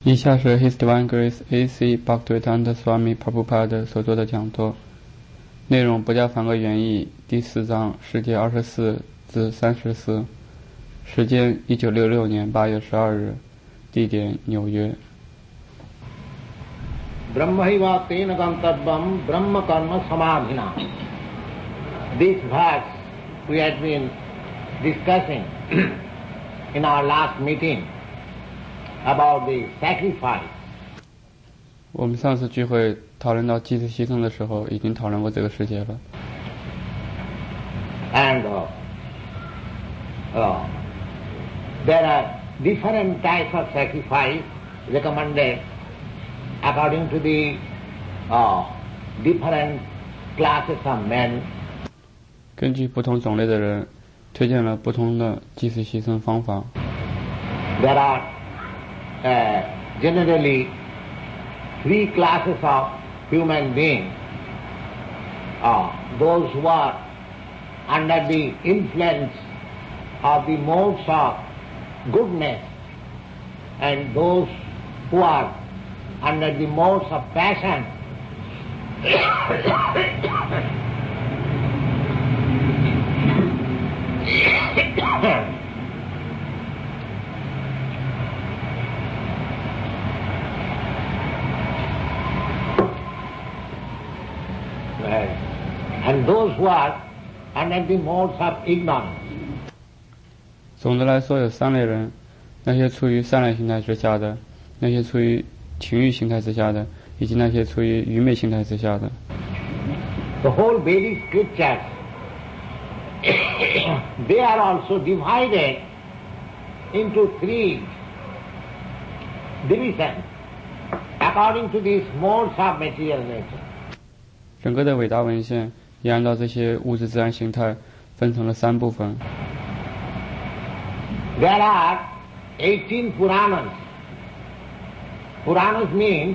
以下是 His Divine Grace A.C. Bhaktivedanta Swami Prabhupada 所做的讲座，内容不加梵歌原译，第4章世界24至34，时间1966年8月12日，地点纽约。 Brahmaiva tena gantarbam brahma karma samadhina. This verse we had been discussing in our last meeting about the sacrifice. 我们上次聚会讨论到祭祀牺牲的时候，已经讨论过这个世界了。 And there are different types of sacrifice recommended according to the different classes of men. 根据不同种类的人，推荐了不同的祭祀牺牲方法。 There are generally 3 classes of human beings. Those who are under the influence of the modes of goodness, and those who are under the modes of passion. And those who are under the modes of ignorance. 总的来说有3类人，那些处于善良心态之下的，那些处于情欲心态之下的，以及那些处于愚昧心态之下的。 The whole Vedic scriptures, they are also divided into 3 divisions according to these modes of material nature. 整个的伟大文献也按照这些物质自然形态分成了3部分。 There are 18 Puranas. Puranas means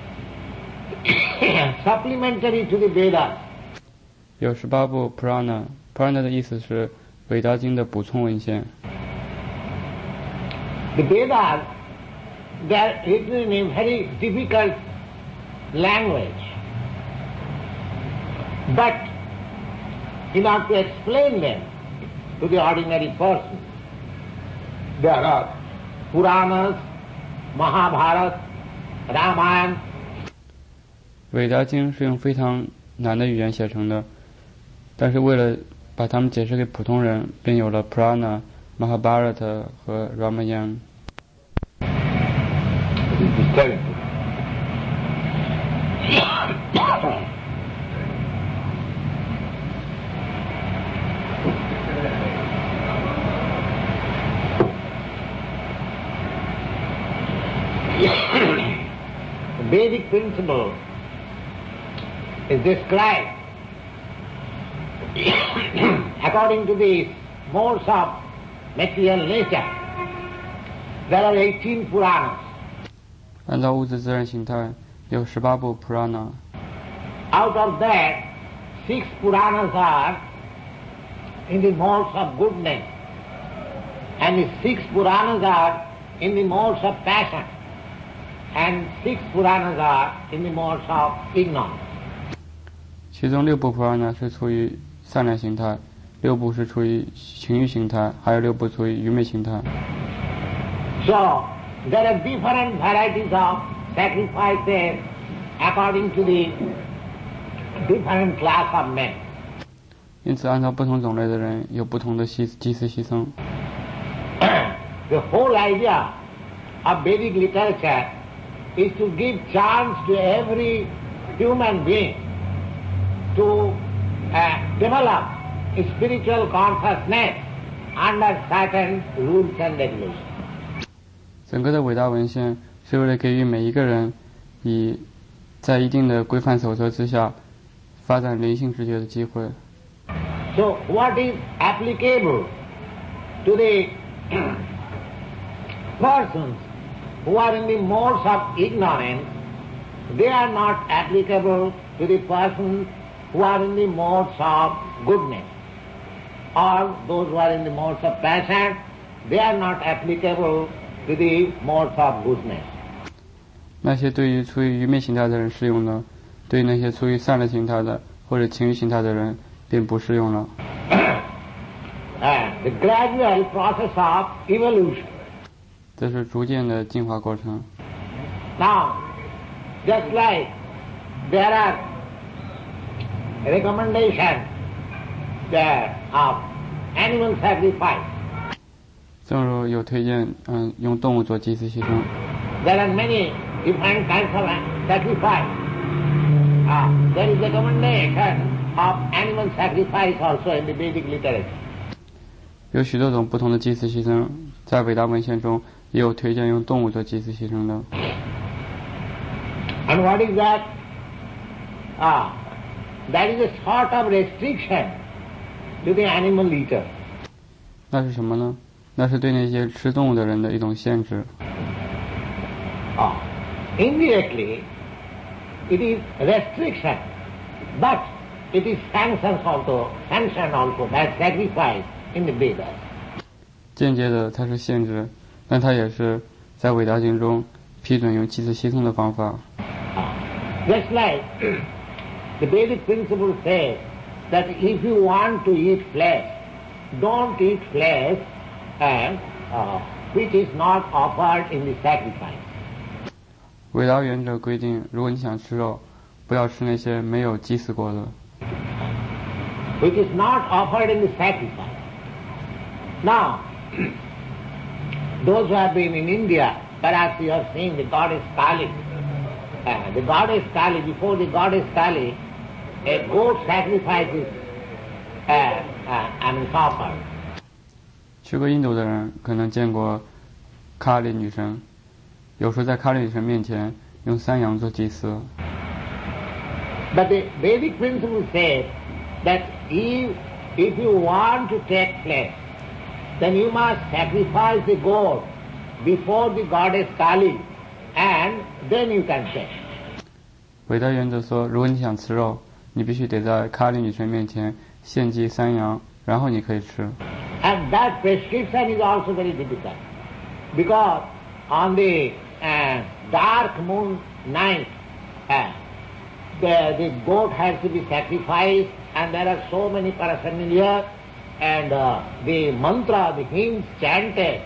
supplementary to the Vedas. 有18部 Purana 的意思是伟大经的补充文献。 The Vedas, they are written in a very difficult language. But in order to explain them to the ordinary person, there are Puranas, Mahabharata, Ramayana. 伟大经是用非常难的语言写成的，但是为了把它们解释给普通人，便有了 Purana、Mahabharata 和 Ramayana。 Vedic principle is described according to the modes of material nature. There are 18 Puranas. 按照物质自然形态，有18部 Purana。 Out of that, 6 Puranas are in the modes of goodness, and the 6 Puranas are in the modes of passion, and 6 Puranas are in the modes of ignorance. 其中6部 Purana 是处于善良形态，6部是处于情欲形态，还有6部处于愚昧形态。 So, there are different varieties of sacrifices according to the different class of men. 因此，按照不同种类的人，有不同的祭祀牺牲。 The whole idea of Vedic literature is to give chance to every human being to develop a spiritual consciousness under certain rules and regulations. 整个的伟大文献是为了给予每一个人以在一定的规范守则之下发展灵性世界的机会。 So what is applicable to the persons who are in the modes of ignorance, they are not applicable to the persons who are in the modes of goodness. Or those who are in the modes of passion, they are not applicable to the modes of goodness. 那些对于处于愚昧形态的人适用了，对于那些处于善的形态的或者情欲形态的人便不适用了。 The gradual process of evolution. 这是逐渐的进化过程。 Now, just like there are recommendations of animal sacrifice. 正如有推荐用动物做祭祀牺牲。 There are many different kinds of sacrifice. There is recommendation of animal sacrifice also in the Vedic literature. 有许多种不同的祭祀牺牲，在伟大文献中也有推荐用动物做祭祀牺牲的。 And what is that? That is a sort of restriction to the animal eater. 那是什么呢？那是对那些吃动物的人的一种限制。 Indirectly, it is restriction, but it is sanctioned also by sacrifice in the Vedas. 间接的，它是限制，但它也是在伟大经中批准用祭祀牺牲的方法。 Just like the Vedic principle says that if you want to eat flesh, don't eat flesh which is not offered in the sacrifice. 伟大原则规定，如果你想吃肉，不要吃那些没有祭祀过的。 Which is not offered in the sacrifice. Now, those who have been in India, perhaps you have seen the goddess Kali. The goddess Kali, before the goddess Kali, a goat sacrifice is offered. 去过印度的人可能见过卡里女神，有时在卡里女神面前用山羊做祭祀。 But the Vedic principle says that if you want to take flesh, then you must sacrifice the goat before the goddess Kali, and then you can take. 伟大原则说，如果你想吃肉，你必须得在卡里女神面前献祭山羊，然后你可以吃。 And that prescription is also very difficult, because on the dark moon night, the goat has to be sacrificed, and there are so many paraphernalia, and the mantra, the hymns chanted.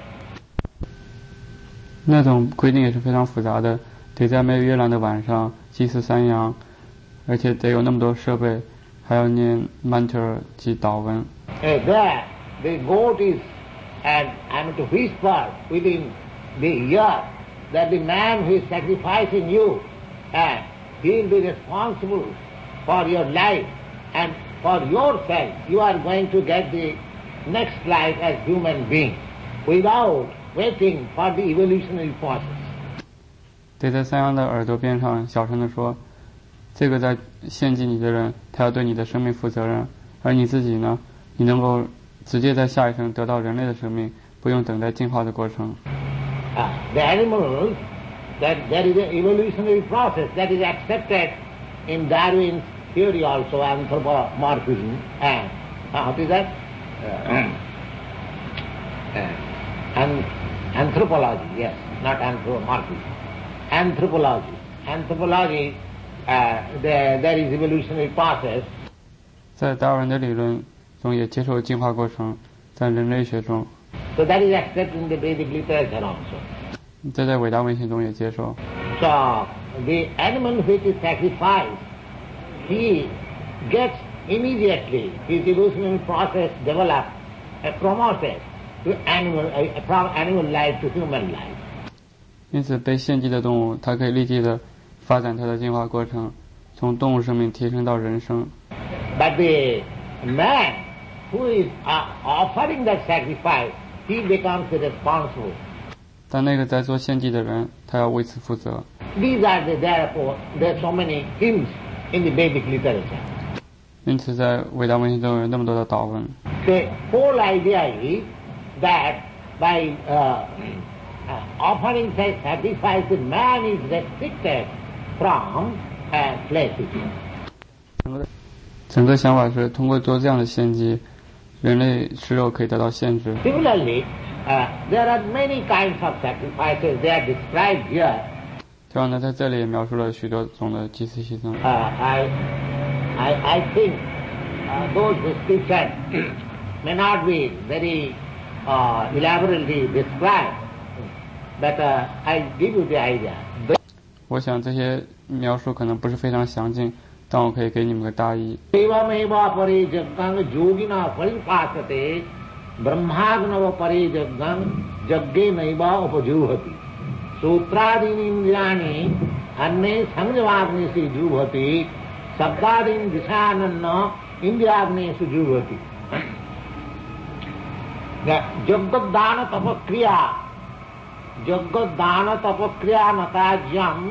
那种规定也是非常复杂的，得在没有月亮的晚上祭祀山羊，而且得有那么多设备，还要念 mantra 及祷文。 There, the goat is, and to whisper within the ear that the man who is sacrificing you, he will be responsible for your life, and for yourself you are going to get the next life as human being, without waiting for the evolutionary process. 得在山羊的耳朵边上小声地说，这个在献祭你的人，他要对你的生命负责任，而你自己呢，你能够直接在下一生得到人类的生命，不用等待进化的过程。 The animals, that there is an evolutionary process that is accepted in Darwin's theory also, anthropomorphism, and what is that? Anthropology, yes, not anthropomorphism. Anthropology, there is evolutionary process. 在达尔文的理论中也接受进化过程，在人类学中。 So that is accepted in the Vedic literature also. 这在伟大文献中也接受。 So the animal which is sacrificed, he gets immediately his evolutionary process developed, promoted to from animal life to human life. 因此，被献祭的动物，它可以立即的发展它的进化过程，从动物生命提升到人生。 But the man who is offering that sacrifice, he becomes responsible. 但那个在做献祭的人，他要为此负责。 These are therefore there are so many hymns in the Vedic literature. 因此，在伟大文献中有那么多的祷文。 The whole idea is that by offering sacrifice, the man is restricted from flesh eating. 整个想法是通过做这样的献祭，人类吃肉可以得到限制。 Similarly, there are many kinds of sacrifices. They are described here. 这样呢，在这里也描述了许多种的祭祀牺牲。 I think those descriptions may not be very elaborately described, but I give you the idea. 我想这些描述可能不是非常详尽，但我可以给你们个大意。 Devameva pare jaggang yogina paripasate brahmagnava pare jaggang jagge naiva upajuhati sutradini indrani anne samjavagnesu juhati sabdadin disananna indragnesu juhati. Jaggadana tapakriya natajyam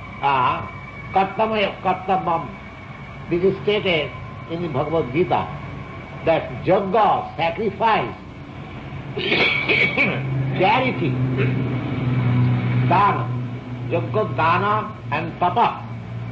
kartabam. This is stated in the Bhagavad Gita that Jagga, sacrifice, charity, Dana, Jagga, Dana and Tapa.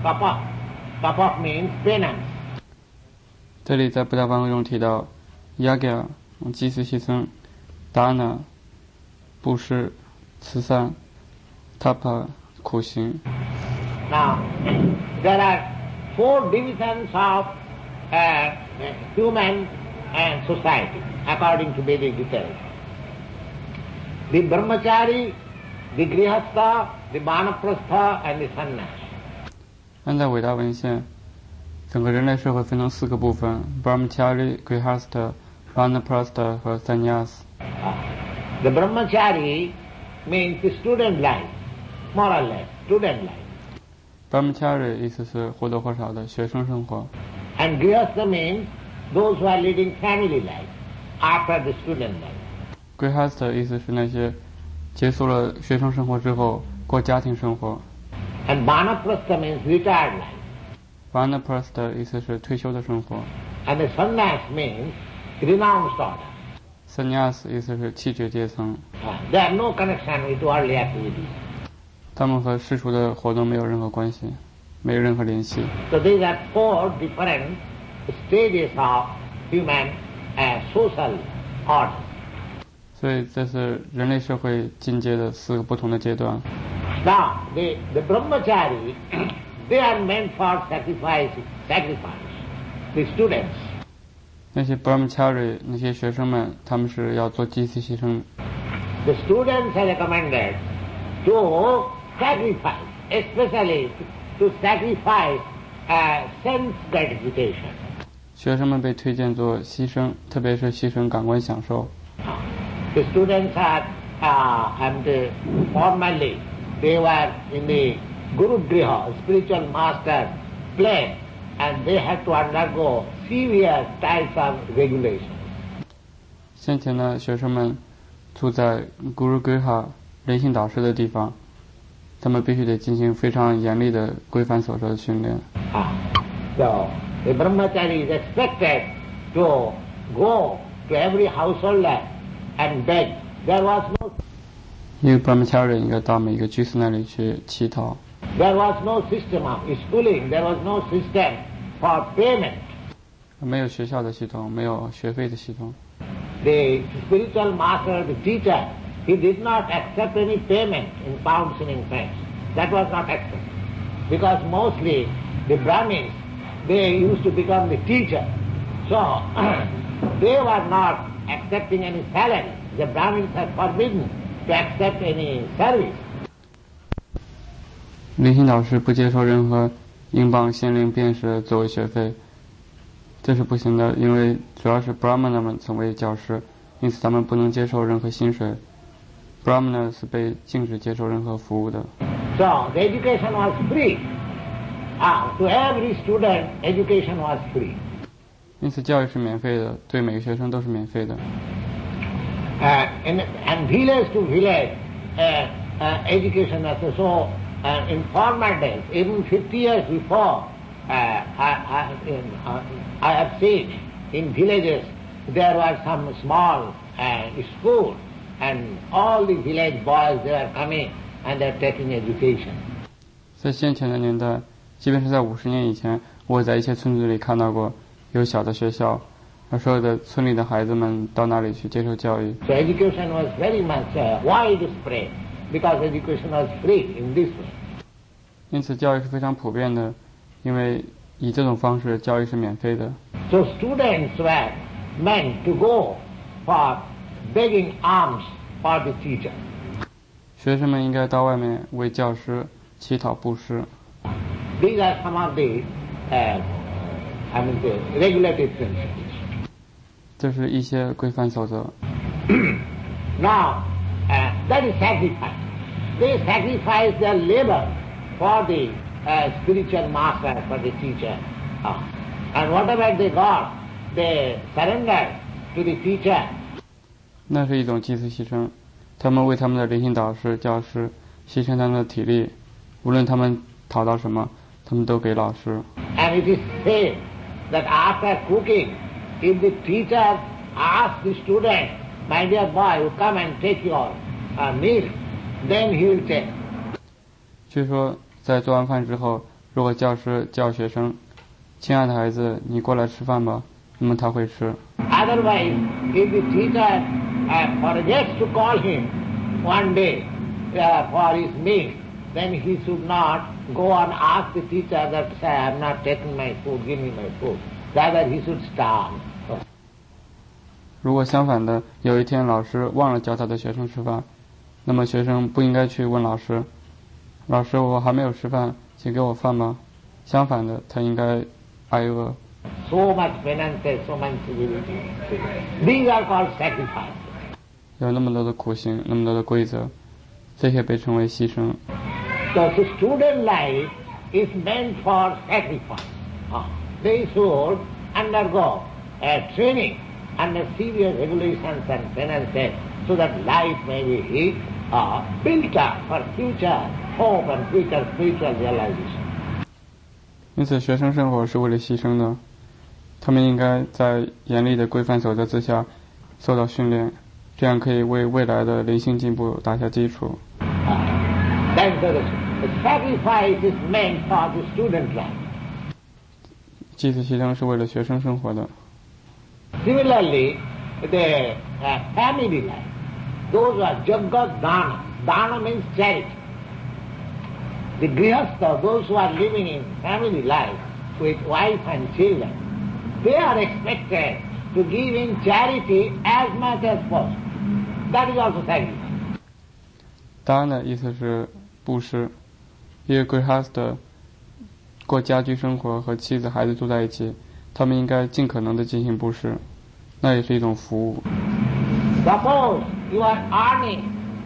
Tapa means penance. 这里在布达梵文中提到 Yagya 祭祀牺牲 Dana 布施慈善 Tapa 苦行。 Now, there are 4 divisions of human society according to Vedic literature. The brahmachari, the grihastha, the vanaprastha and the sannyas. 按照伟大文献，整个人类社会分成4个部分 ：brahmachari、grihastha、vanaprastha 和 sannyas。 The brahmachari means the student life, more or less, student life. brahmachari 意思是或多或少的学生生活。 And grihastha means those who are leading family life after the student life. grihastha 意思是那些结束了学生生活之后过家庭生活。 And vanaprastha means retired life. vanaprastha 意思是退休的生活。 And the sannyas means renounced order. sannyas 意思是弃绝阶层。 They have no connection with worldly activities. 他们和世俗的活动没有任何关系，没有任何联系。 So these are 4 different stages of human social order. 所以这是人类社会进阶的4个不同的阶段。 Now, the brahmachari, they are meant for sacrifice, the students. 那些 brahmachari 那些学生们，他们是要做祭祀牺牲。 The students are recommended to sacrifice, especially to sacrifice sense gratification. 学生们被推荐做牺牲，特别是牺牲感官享受。 The students are, and formerly they were in the Guru Griha, spiritual master place, and they had to undergo severe types of regulations. 先前的学生们住在 Guru Griha 人性导师的地方，他们必须得进行非常严厉的规范所说的训练。 So the brahmachari is expected to go to every householder and beg. There was no. 一个 brahmachari 应该到每一个居士那里去乞讨。 There was no system of schooling. There was no system for payment. 没有学校的系统，没有学费的系统。 The spiritual master, the teacher, he did not accept any payment in pounds and in pence. That was not accepted. Because mostly the Brahmins, they used to become the teacher. So they were not accepting any salary. The Brahmins are forbidden to accept any service. 灵性导师不接受任何英镑、先令、便士作为学费，这是不行的，因为主要是 Brahmana 们成为教师，因此他们不能接受任何薪水。Brahmana 是被禁止接受任何服务的。 So the education was free. To every student, education was free. 因此教育是免费的，对每个学生都是免费的。 And village to village, education was so. In former days, even 50 years before, I have seen in villages there were some small schools, and all the village boys they are coming and they are taking education. 在先前的年代，即便是在50年以前，我在一些村子里看到过有小的学校，而所有的村里的孩子们到那里去接受教育。 So education was very much widespread because education was free in this way. 因此教育是非常普遍的，因为以这种方式教育是免费的。 So students were meant to go for begging alms for the teacher. 学生们应该到外面为教师乞讨布施。 These are some of the, the regulative principles. 这是一些规范守则。 Now, that is sacrifice. They sacrifice their labor for the spiritual master, for the teacher. And whatever they got, they surrender to the teacher. 那是一种祭祀牺牲，他们为他们的灵性导师、教师牺牲他们的体力，无论他们讨到什么，他们都给老师。 And it is said that after cooking, if the teacher asks the student, "My dear boy, you come and take your meal," then he will take. 据说在做完饭之后，如果教师叫学生，亲爱的孩子，你过来吃饭吧，那么他会吃。 Otherwise, if the teacher forgets to call him one day for his meal, then he should not go and ask the teacher that, "Sir, I am not taking my food, give me my food." Rather, he should starve. 如果相反的，有一天老师忘了叫他的学生吃饭，那么学生不应该去问老师，老师，我还没有吃饭，请给我饭吗？相反的，他应该挨饿。 So much penance, so much civility. These are called sacrifice. 有那么多的苦行，那么多的规则，这些被称为牺牲。 So the student life is meant for sacrifice. They should undergo training under severe regulations and penances so that life may be built up for future hope and future spiritual realization. 因此，学生生活是为了牺牲的，他们应该在严厉的规范守则之下受到训练，这样可以为未来的灵性进步打下基础。 Then the sacrifice is meant for the student life. 祭祀牺牲是为了学生生活的。 Similarly, the family life, those are jagat dana. Dana means charity. The grihastha, those who are living in family life with wife and children, they are expected to give in charity as much as possible. That is also sacrifice. 达的意思是布施，因为 grihastha 过家居生活和妻子孩子住在一起，他们应该尽可能的进行布施，那也是一种服务。 Suppose you are earning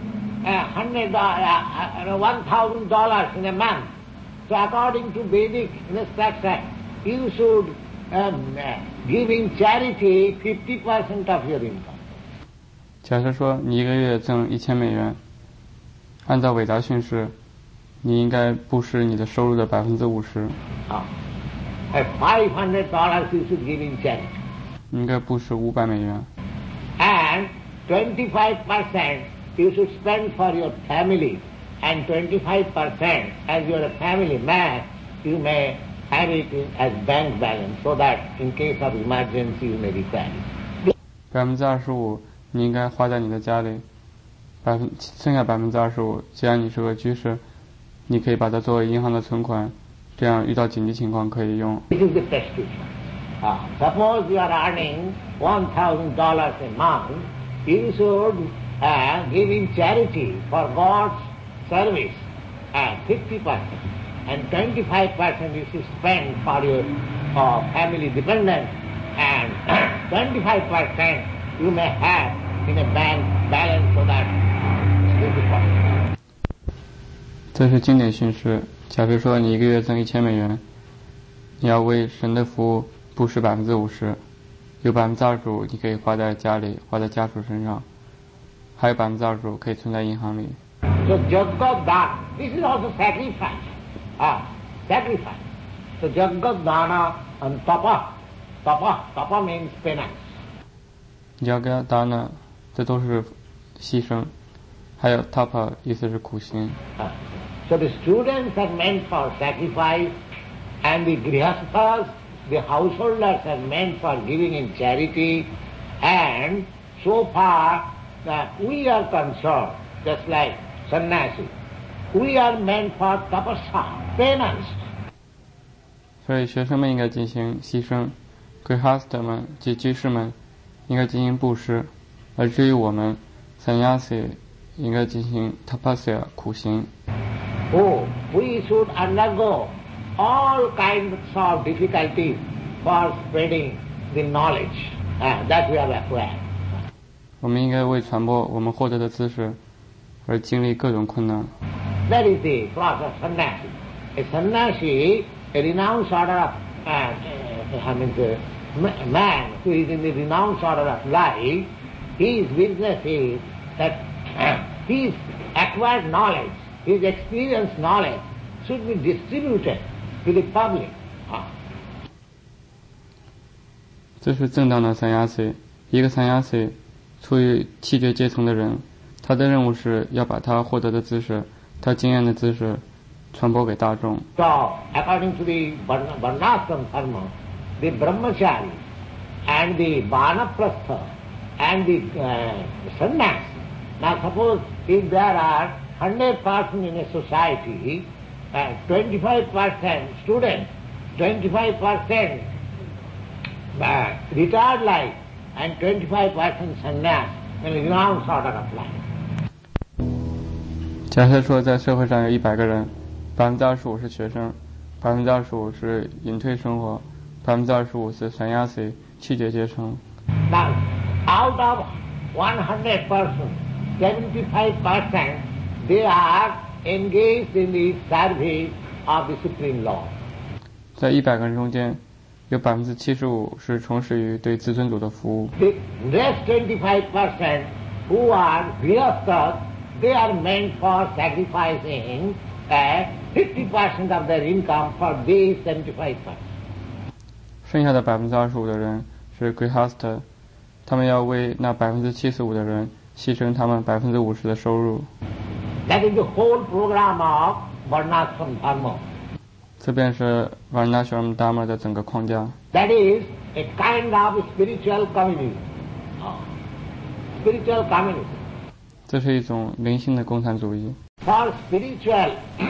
$1,000 in a month, so according to Vedic instruction, you should give in charity 50% of your income. 假设说你一个月挣$1000，按照韦达训示，你应该布施你的收入的50%。 $500 you should give in charity. 你应该布施$500。 And 25% you should spend for your family, and 25% as you are a family man, you may have it as bank balance, so that in case of emergency you may require it. 25%你应该花在你的家里，剩下25%，既然你是个居士，你可以把它作为银行的存款，这样遇到紧急情况可以用。 This is the prescription. Suppose you are earning $1,000 a month, you should give in charity for God's service 50%, and 25% you should spend for your family dependents, and 25% you may have in a bank balance so that it is possible. 这是经典训示。假如说你一个月挣$1000，你要为神的服务布施50%，有25%你可以花在家里，花在家属身上，还有25%可以存在银行里。 So Jagat Dana, this is also sacrifice. Sacrifice. So Jagat Dana and Tapa. Tapa means penance. Jagat Dana 这都是牺牲，还有 Tapa 意思是苦行。 So the students are meant for sacrifice, and the grihasthas, the householders are meant for giving in charity, and so far we are concerned, just like sannyasi. we are meant for tapasya, penance. 所以学生们应该进行牺牲， Grihastha 们及居士们应该进行布施，而至于我们 Sannyasi 应该进行 tapasya 苦行。 We should undergo all kinds of difficulties for spreading the knowledge that we have acquired. 我们应该为传播我们获得的知识而经历各种困难。 That is the class of sannyasi. A sannyasi, a renounced order of man who is in the renounced order of life, his business is that his acquired knowledge, his experienced knowledge should be distributed to the public. 这是正当的sannyasi。一个sannyasi处于七绝阶层的人，他的任务是要把他获得的知识，他经验的知识传播给大众。 So, according to the Varnashram dharma, the brahmachari and the vanaprastha and the sannyas. Now suppose if there are 100% in a society, 25% students, 25% retired life, and 25% sannyas in a renounced order of life. 假设说在社会上有100个人，25%是学生，25%是隐退生活，25%是sannyasi 七绝阶层。 Now, out of 100%, 75% they are engaged in the service of the Supreme Lord. 在100个人中间，有75%是从事于对至尊主的服务。 The rest 25% who are grihasthas, they are meant for sacrificing 50% of their income for these 75%. 剩下的25%的人是 grihastha， 他们要为那75%的人牺牲他们50%的收入。 That is the whole program of Varnashram dharma. 这便是 Varnashram Dharma 的整个框架。 That is a kind of spiritual communism. Spiritual communism. 这是一种灵性的共产主义。 For spiritual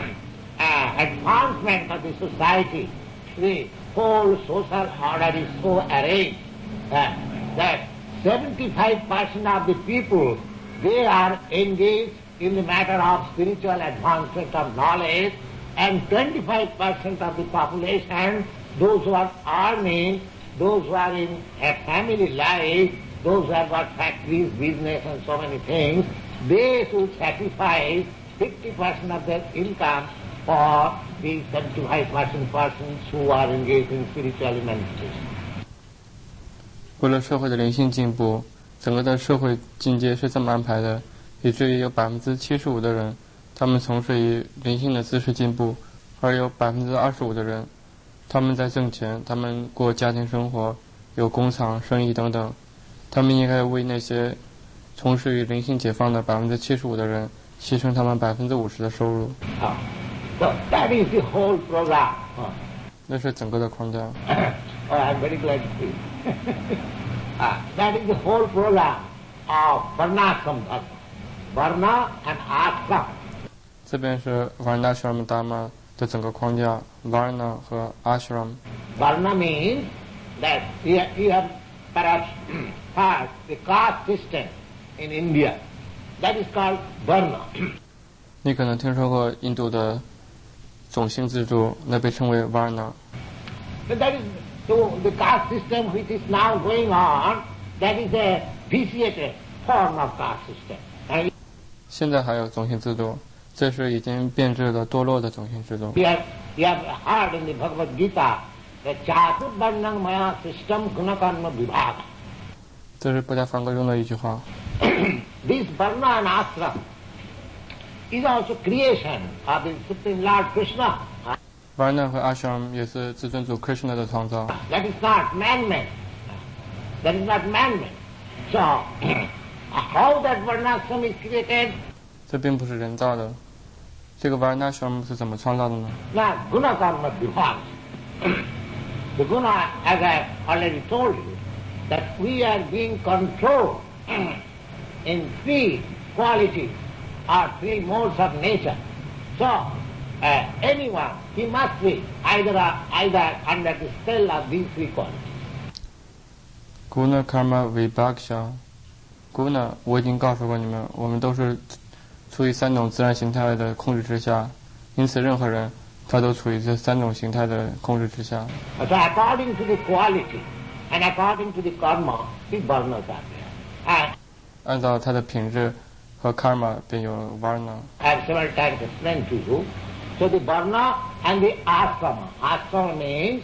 advancement of the society, the whole social order is so arranged that 75% of the people, they are engaged in the matter of spiritual advancement of knowledge, and 25% of the population, those who are earning, those who are in a family life, those who have got factories, business and so many things, they should sacrifice 50% of their income for the 75% persons who are engaged in spiritual emancipation. 为了社会的灵性进步，整个的社会境界是这么安排的，以至于有75%的人，他们从事于灵性的知识进步，而有25%的人，他们在挣钱，他们过家庭生活，有工厂、生意等等，他们应该为那些从事于灵性解放的75%的人，牺牲他们50%的收入。 So that is the whole program. 那是整个的框架。 Oh, I'm very glad to see. That is the whole program of Varnashram dharma. Varna and Ashram. 这边是 Varnashram Dharma 的整个框架 ，Varna 和 Ashram。 Varna means that you have perhaps heard the caste system in India. That is called Varna. 你可能听说过印度的种姓制度，那被称为 Varna。 So that is so the caste system which is now going on. That is a vitiated form of caste system. And 现在还有种姓制度，这是已经变质的堕落的种姓制度。 you have heard in the Bhagavad Gita that Chaturvarnam Maya system Gunakarma Vibhaga. 这是布迦梵歌中的一句话。 This Varna and Ashram is also creation of the Supreme Lord Krishna. Varna 和 Ashram 也是至尊主 Krishna 的创造。 That is not man-made. That is not man-made. So, how that Varnashram is created? 这并不是人造的。这个 Varnashram 是怎么创造的呢？ Now, Guna Karma Vibhaga. The Guna, as I already told you, that we are being controlled in three qualities or three modes of nature. So, anyone, he must be either under the spell of these three qualities. Guna karma vibhaksha。Guna， 我已经告诉过你们，我们都是处于三种自然形态的控制之下，因此任何人他都处于这三种形态的控制之下。 So according to the quality and according to the karma, the varnas are there. 按照它的品质和 karma 便有 varna。 I have several times explained to you. So the varna and the ashrama. Ashrama means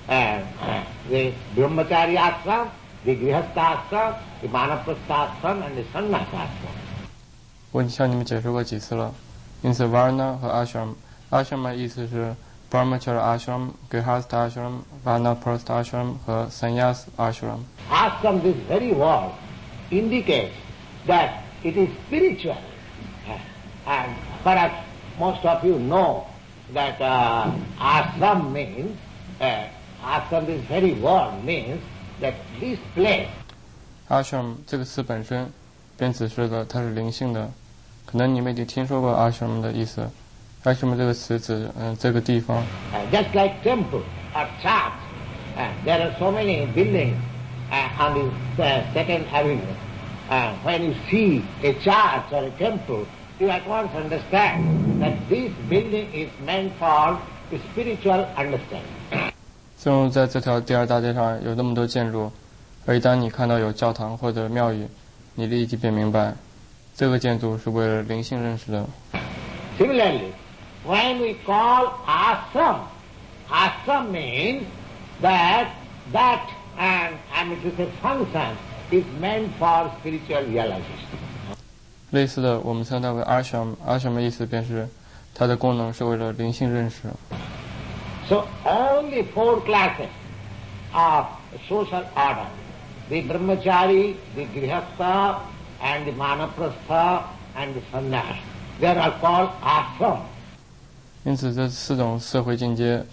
the brahmachari ashram, the grihastha ashram, the vanaprastha ashram, and the sannyasa ashram. 我向你们解释过几次了，因此 varna 和 ashram。ashram 意思是 brahmachari ashram、grihastha ashram、vanaprastha ashram 和 sannyas ashram。 Ashram, this very word indicates that it is spiritual. And perhaps most of you know that ashram means, ashram, this very word means that this place. ashram 这个词本身便指示了它是灵性的，可能你们已经听说过 ashram 的意思。ashram 这个词指这个地方。 Just like temple or church, there are so many buildings on the second avenue. When you see a church or a temple, you at once understand that this building is meant for spiritual understanding. 正如在这条第二大街上有那么多建筑，而一旦你看到有教堂或者庙宇，你立即便明白，这个建筑是为了灵性认识的。 Similarly, when we call ashram, ashram means that it is a function is meant for spiritual realization. 类似的，我们称它为 ashram。ashram 的意思便是它的功能是为了灵性认识。 So all the four classes of social order, the brahmachari, the grihastha, and the vanaprastha, and the sannyas, they are called ashram. 因此，这四种社会境界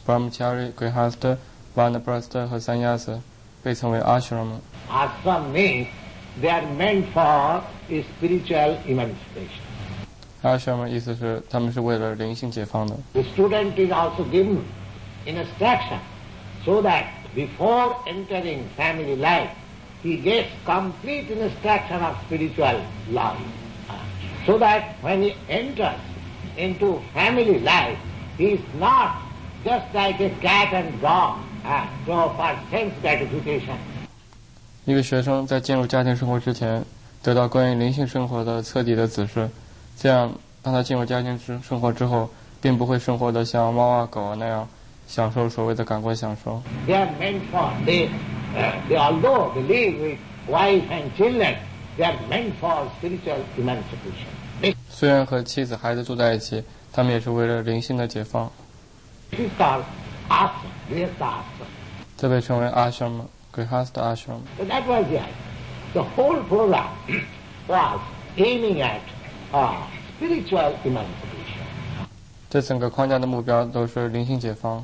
brahmachari、grihastha、vanaprastha 和 sannyas 被称为 ashram。 Ashram means they are meant for a spiritual emancipation. ashram 意思是他们是为了灵性解放的。 The student is also given instruction so that before entering family life, he gets complete instruction of spiritual life. So that when he enters into family life, he is not just like a cat and dog for sense gratification. 一个学生在进入家庭生活之前，得到关于灵性生活的彻底的指示，这样当他进入家庭生活之后，并不会生活的像猫啊狗啊那样享受所谓的感官享受。 They are meant for although they live with wife and children, they are meant for spiritual emancipation. 虽然和妻子孩子住在一起，他们也是为了灵性的解放。 This is called ashram, grihastha ashram. 这被称为 ashram、grihastha ashram。 So that was the idea. The whole program was aiming at spiritual emancipation. 这整个框架的目标都是灵性解放。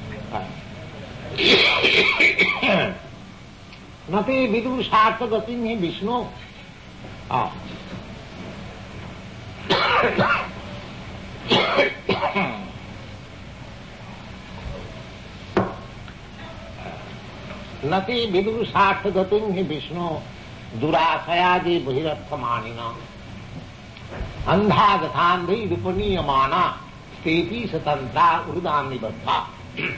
Nati vidushartha gatim Vishnu. Nati vidushartha gatim Vishnu durasayadi bhirathamanina andha gathandhi vipaniyamana steti satantra urudani baddha.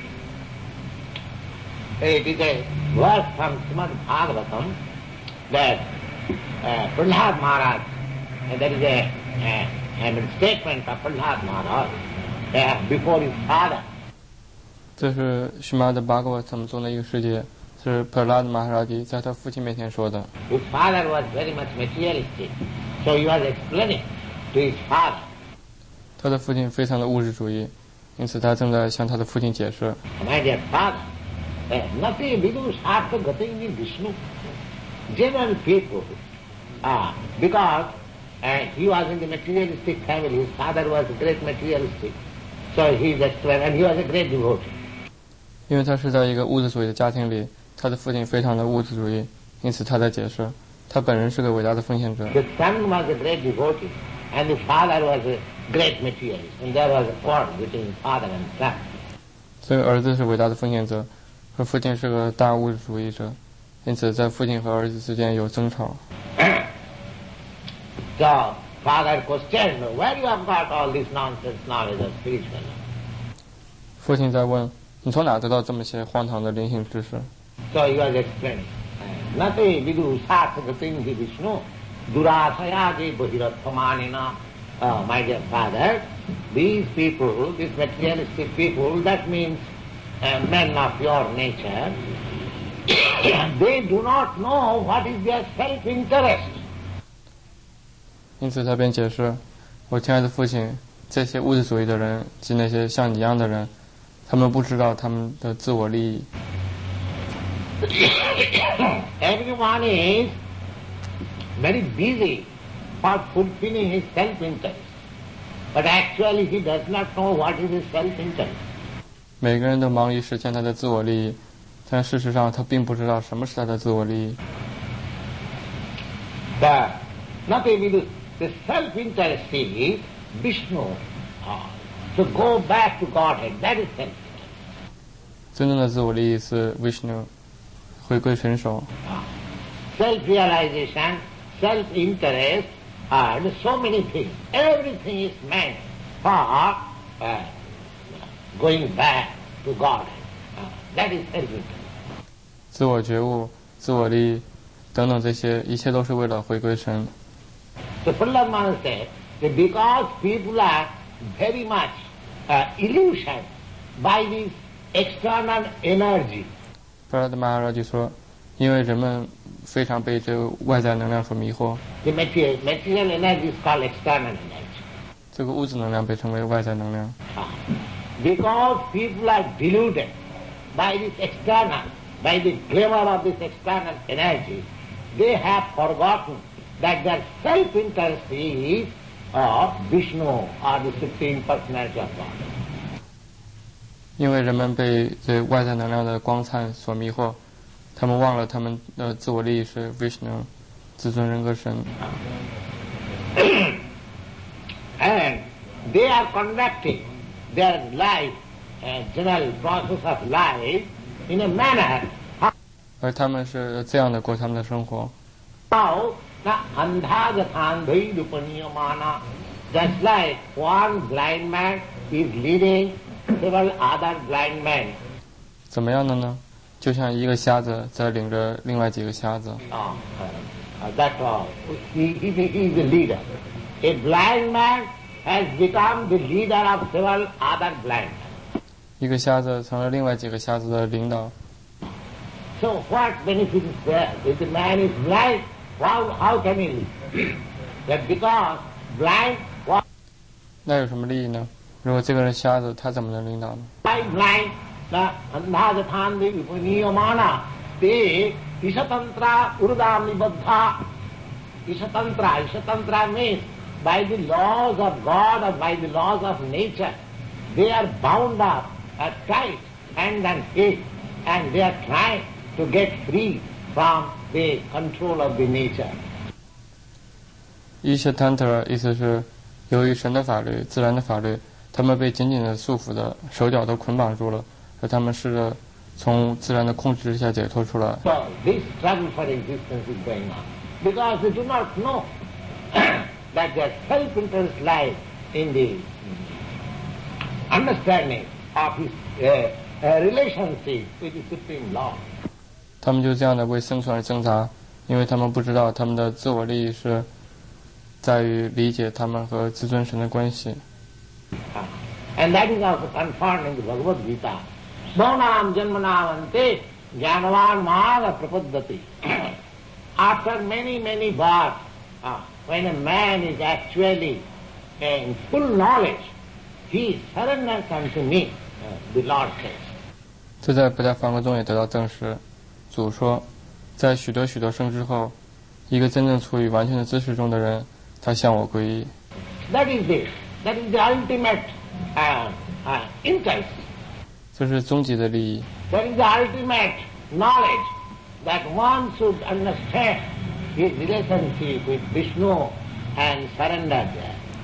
It is a verse from Srimad Bhagavatam that Prahlad Maharaj, there is a statement of Prahlad Maharaj before his father. 这是须玛的巴格瓦姆中的一个世界，是 Prahlad Maharaj 在他父亲面前说的。 His father was very much materialistic, so he was explaining to his father. 他的父亲非常的物质主义，因此他正在向他的父亲解释。 My dear father, nati vidushartha gatim Vishnu. General people, because he was in the materialistic family, his father was great materialistic, so he is explained, and he was a great devotee. 因为他是在一个物质主义的家庭里，他的父亲非常的物质主义，因此他在解释，他本人是个伟大的奉献者。 The son was a great devotee, and the father was great materialist, and there was a quarrel between father and son. 这个儿子是伟大的奉献者，而父亲是个大物质主义者，因此在父亲和儿子之间有争吵。 So father questioned, where you have got all this nonsense knowledge of spiritual life? 父亲在问：“你从哪得到这么些荒唐的灵性知识？” So he was explaining. Nate vidu satsagatinhi Vishnu durasayade bahirathamanina. My dear father, these people, these materialistic people, that means men of your nature, they do not know what is their self-interest. 因此他便解释：“我亲爱的父亲，这些物质主义的人及那些像你一样的人，他们不知道他们的自我利益。” Everyone is very busy for fulfilling his self-interest, but actually he does not know what is his self-interest. 每个人都忙于实现他的自我利益，但事实上他并不知道什么是他的自我利益。 The self-interest is Vishnu. To go back to Godhead, that is self-interest. 真正的自我利益是 Vishnu， 回归神手。 Self-realization, self-interest, and so many things. Everything is meant for going back to Godhead. That is self-interest. 自我觉悟、自我利益等等这些，一切都是为了回归神。 So Prahlad Maharaj said that because people are very much illusioned by this external energy. 布拉德马哈拉就说，因为人们非常被这个外在能量所迷惑。 The material energy is called external energy. 这个物质能量被称为外在能量。 Because people are deluded by this external, by the glamour of this external energy, they have forgotten that their self-interest is of Vishnu or the Supreme Personality of God. 因为人们被这外在能量的光灿所迷惑，他们忘了他们的自我利益是 Vishnu， 至尊人格神。 And they are conducting their life, general process of life, in a manner. 而他们是这样的过他们的生活。 Now, andhagathandhaidupanyamana, just like one blind man is leading several other blind men. 怎么样的呢？就像一个瞎子在领着另外几个瞎子。 That's all. He is the leader. A blind man has become the leader of several other blind men. 一个瞎子成了另外几个瞎子的领导。 So what benefit is there? If the man is blind, how can he lead? That because blind, what? 那有什么利益呢？如果这个人瞎子，他怎么能领导呢？ Blind, the andhagathandhi vipaniyamana, te ishatantra urdami baddha. Ishatantra means by the laws of God or by the laws of nature, they are bound up tight hand and feet, and they are trying to get free from the control of the nature. Ishatantra 意思是由于神的法律、自然的法律，他们被紧紧的束缚的，手脚都捆绑住了，而他们试着从自然的控制之下解脱出来。 So this struggle for existence is going on because they do not know that their self-interest lies in the understanding of his relationship with the Supreme Lord. 他们就这样的为生存而挣扎，因为他们不知道他们的自我利益是在于理解他们和至尊神的关系。 And that is also confirmed in the Bhagavad Gita. Bhavanam janmanamante jnanavan maga prapaddati. After many births, when a man is actually in full knowledge, he surrenders unto me, the Lord says. 这在不在梵歌中也得到证实。主说，在许多生之后，一个真正处于完全的知识中的人，他向我皈依。 That is the ultimate interest. 这是终极的利益。 That is the ultimate knowledge that one should understand his relationship with Vishnu and surrender there.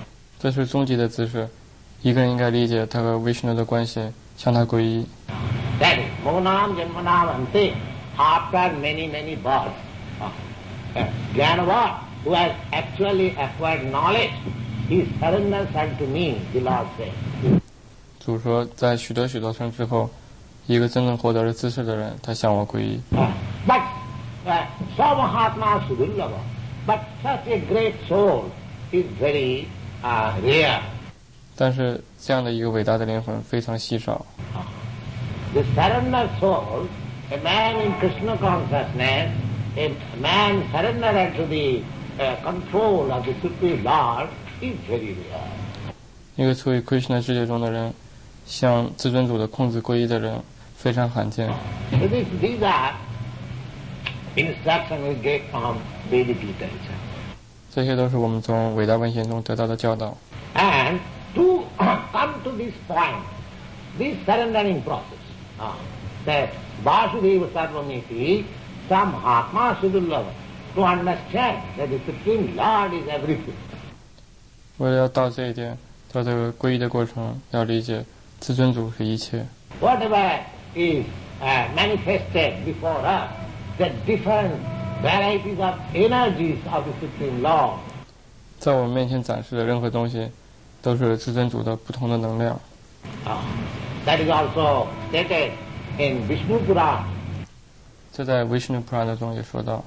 这是终极的姿势，一个人应该理解他和 Vishnu 的关系，向他皈依。 That is, Bhavanam Janmanam Ante, after many, many births. Jnanava, who has actually acquired knowledge, he surrenders unto me, the Lord says. 主说，在许多生之后，一个真正获得了知识的人，他向我皈依。 But Samahatma Sudullava, but such a great soul is very rare. 但是这样的一个伟大的灵魂非常稀少。 The surrender soul, a man in Krishna consciousness, a man surrendered unto the control of the Supreme Lord is very rare. 一个处于 Krishna 世界中的人，向至尊主的控制皈依的人非常罕见。 These are instructions we get from Vedic literature. 这些都是我们从伟大文献中得到的教导。 And to come to this point, this surrendering process, that Vasudeva Sarvamiti, Samahatma Sudullava, to understand that the Supreme Lord is everything. 为了要到这一点，到这个皈依的过程，要理解至尊主是一切。 Whatever is manifested before us, the different varieties of energies of the Supreme Lord. 在我们面前展示的任何东西，都是至尊主的不同的能量。 That is also stated in Vishnu Purana. 这在 Vishnu Purana 中也说到。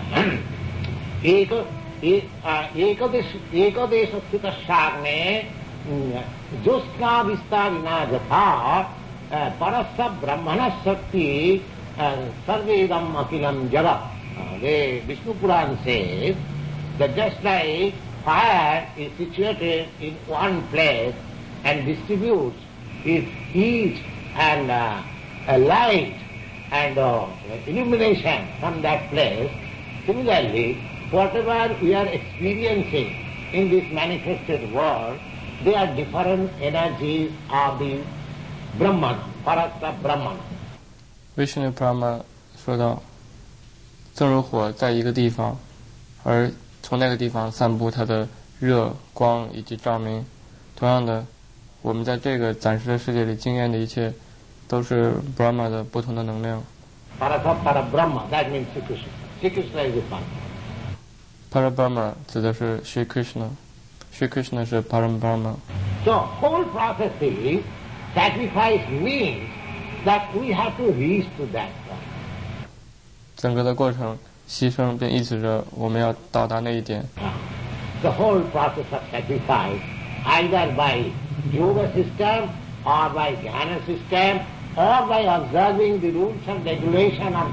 Ekadesha sthita shagne jyotsna vistarina jatha parasya brahmana shakti sarvedam akilam jagat. The Vishnu Purana says that just like fire is situated in one place and distributes its heat and light and illumination from that place, similarly, whatever we are experiencing in this manifested world, they are different energies of the Brahman, Parasya Brahman. Vishnu Purana 说到，正如火在一个地方，而从那个地方散布它的热、光以及照明，同样的，我们在这个暂时的世界里经验的一切，都是 Brahma 的不同的能量。 Parasya Parabrahma, that means Sri Krishna. Sri Krishna is the Son. Parabrahma 指的是 Sri Krishna。Sri Krishna 是 Parabrahma。 So whole process is sacrifice means that we have to reach to that point. 整个的过程，牺牲便意指着我们要到达那一点。 The whole process of sacrifice, either by yoga system or by jnana system or by observing the rules and regulation of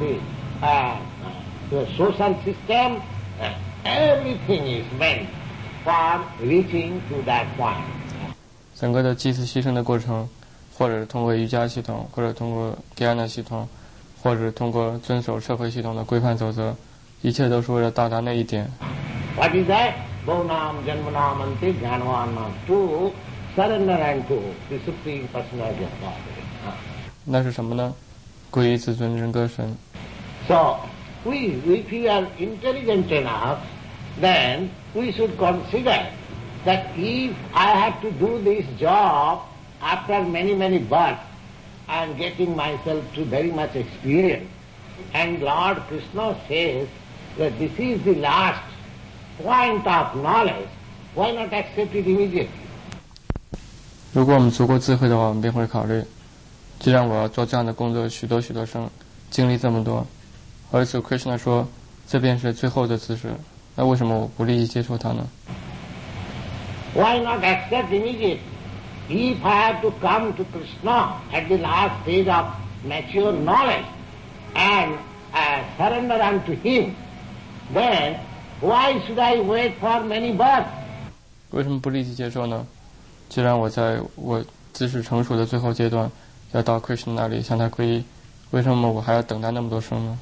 the social system, everything is meant for reaching to that point. 整个的祭祀牺牲的过程，或者通过瑜伽系统，或者通过 jnana 系统，或者通过遵守社会系统的规范守则，一切都是为了到达那一点。 What is that? Bhavanam Janmanam Ante Jnanavanam, to surrender unto the Supreme Personality of Godhead. 那是什么呢？皈依至尊人格神。 So, if we are intelligent enough, then we should consider that if I have to do this job after many, many births, I am getting myself to very much experience. And Lord Krishna says that this is the last point of knowledge. Why not accept it immediately? 如果我们足够智慧的话，我们便会考虑，既然我要做这样的工作许多生，经历这么多，而主 Krishna 说这便是最后的知识，那为什么我不立即接受它呢？ Why not accept immediately? If I have to come to Krishna at the last stage of mature knowledge and surrender unto Him, then why should I wait for many births? 为什么不立即接受呢？既然我在我知识成熟的最后阶段要到 Krishna 那里向他皈依，为什么我还要等待那么多生呢？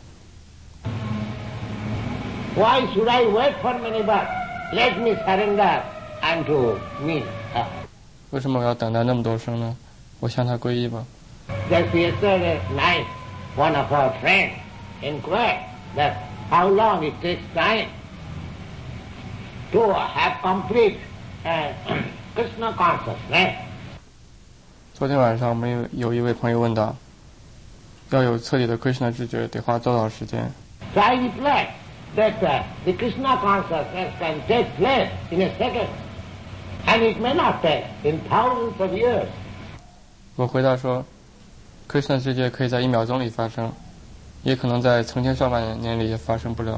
Why should I wait for many births? Let me surrender unto me. 为什么我要等待那么多生呢？我向他皈依吧。 Just yesterday night, one of our friends inquired that how long it takes time to have complete Krishna consciousness. 昨天晚上我们有一位朋友问到，要有彻底的 Krishna 知觉得花多少时间？ Try reflect that the Krishna consciousness can take place in a second, and it may not take in thousands of years. 我回答说 ，Krishna 知觉可以在1秒钟里发生，也可能在成千上万年里也发生不了。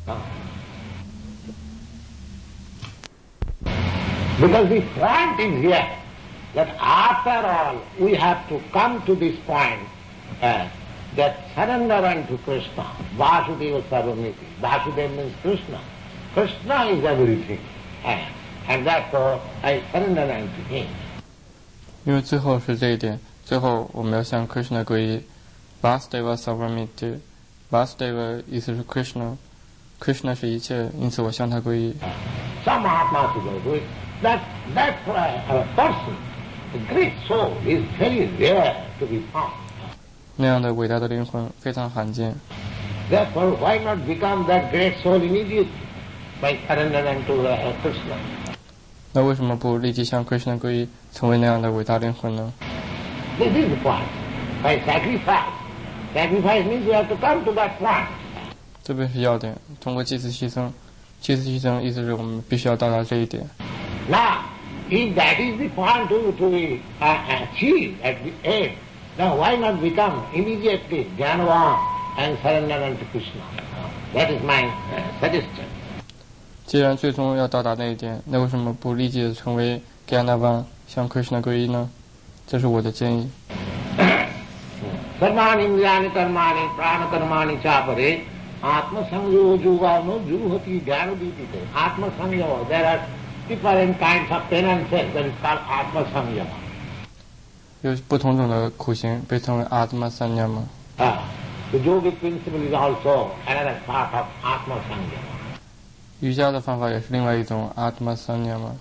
Because the point is here that after all we have to come to this point that surrender unto Krishna, Vasudeva Sarvamiti. Vasudeva means Krishna. Krishna is everything, and therefore I surrender unto him. 因为最后是这一点，最后我们要向 Krishna 皈依 ，Vasudeva Sarvamiti。Vasudeva 意思是 Krishna，Krishna 是一切，因此我向他皈依。 Some Atma Sudha, that for a person, a great soul is very rare to be found. 那样的伟大的灵魂非常罕见。 Therefore, why not become that great soul immediately by surrender unto Krishna? 那为什么不立即向 Krishna 皈依，成为那样的伟大灵魂呢？ This is the point. By sacrifice. Sacrifice means you have to come to that point. 这便是要点。通过祭祀牺牲，祭祀牺牲意思是我们必须要到达这一点。 Now, if that is the point to be achieved at the end, then why not become immediately Jnanavan and surrender unto Krishna? That is my suggestion. 既然最终要到达那一点，那为什么不立即成为 Jnanavan 向 Krishna 皈依呢？这是我的建议。 Sarvani indriyani karmani prana karmani chapare atma samyo jugano juhati jnanodipite. Atma samyo, there are different kinds of penances that is called atma samyo. 有不同种的苦行被称为 Atma Sanyama。 The yogic principle is also another part of atma samyo. 瑜伽的方法也是另外一种 Atma Sanyama。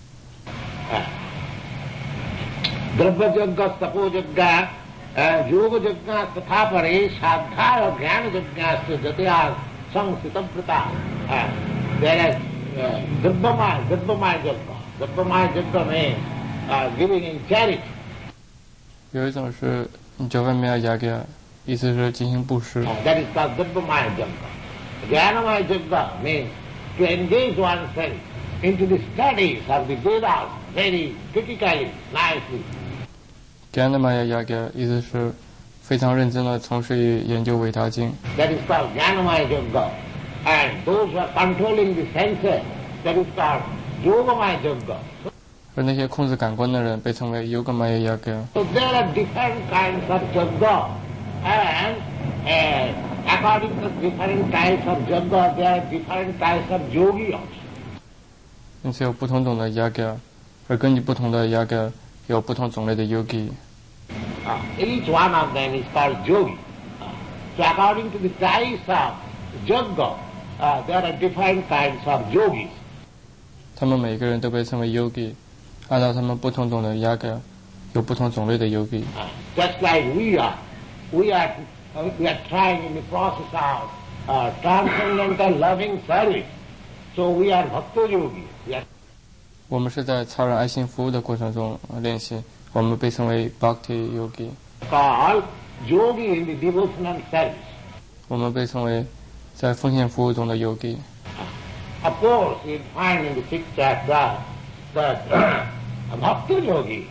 Drabya jagga, tapo jagga, yoga jagga, tatha pare, sadhya, jnana jagga, jatya, sangsita prata. There is Drabhamaya jagga. Drabhamaya jagga means giving in charity. 有一种是 Jnanamaya Yagya， 意思是进行布施。 That is called Drabhamaya jagga. Jnanamaya jagga means to engage oneself into the studies of the Vedas very critically, nicely. Jnanamaya Yagya 意思是非常认真的从事于研究伟大经。 That is called Jnanamaya jagga. And those who are controlling the senses, that is called Yogamaya jagga. 而那些控制感官的人被称为 Yogamaya Yagya。 So there are different kinds of jagga, and according to different types of jagga, there are different types of yogi also. 因此有不同种的 Yagya， 而根据不同的 Yagya 有不同种类的 Yogi。 Each one of them is called yogi. So according to the types of jagga, there are different kinds of yogis. 他们每个人都被称为 Yogi， 按照他们不同种的 Yagya 有不同种类的 Yogi。 Just like we are trying in the process of transcendental loving service. So we are bhakta yogis. 我们是在超人爱心服务的过程中练习，我们被称为 Bhakti Yogi。 Called yogi in the devotional service. 我们被称为在奉献服务中的 Yogi。 Of course, you find in the sixth chapter that a bhakta yogi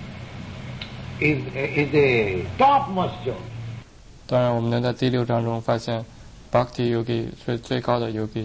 is the topmost yogi. 当然，我们能在第6章中发现 Bhakti Yogi 是最高的 Yogi。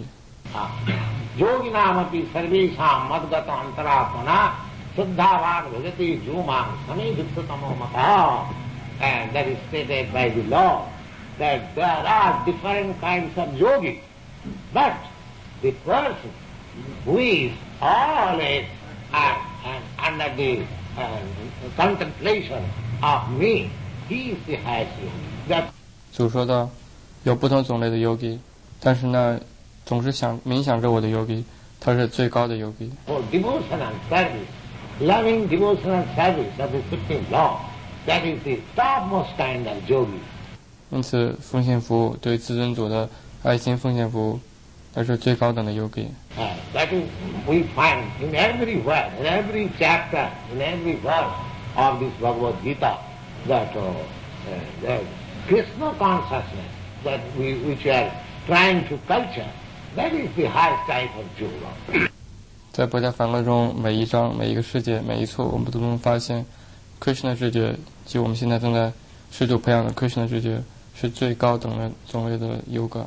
Yogi namapi sarvesham madgata antarapana suddhavan bhajati jumam sameduktatamo mata. And that is stated by the Lord that there are different kinds of yogis, but the person who is always under the contemplation of me, he is the highest yogi. That 主说到，有不同种类的 Yogi， 但是呢，总是冥想着我的 Yogi， 他是最高的 Yogi。 for devotional service, loving devotional service of the Supreme Lord, that is the topmost kind of yogi. 因此，奉献服务对至尊主的爱心奉献服务， 而是最高等的 yogi。 That is, we find in every word, in every chapter, in every verse of this Bhagavad Gita, that the Krishna consciousness that which we are trying to culture, that is the highest type of yoga. 在博家梵歌中，每一章、每一个世界、每一处，我们都能发现 Krishna 知觉，即我们现在正在试图培养的 Krishna 知觉，是最高等的种类的 yoga。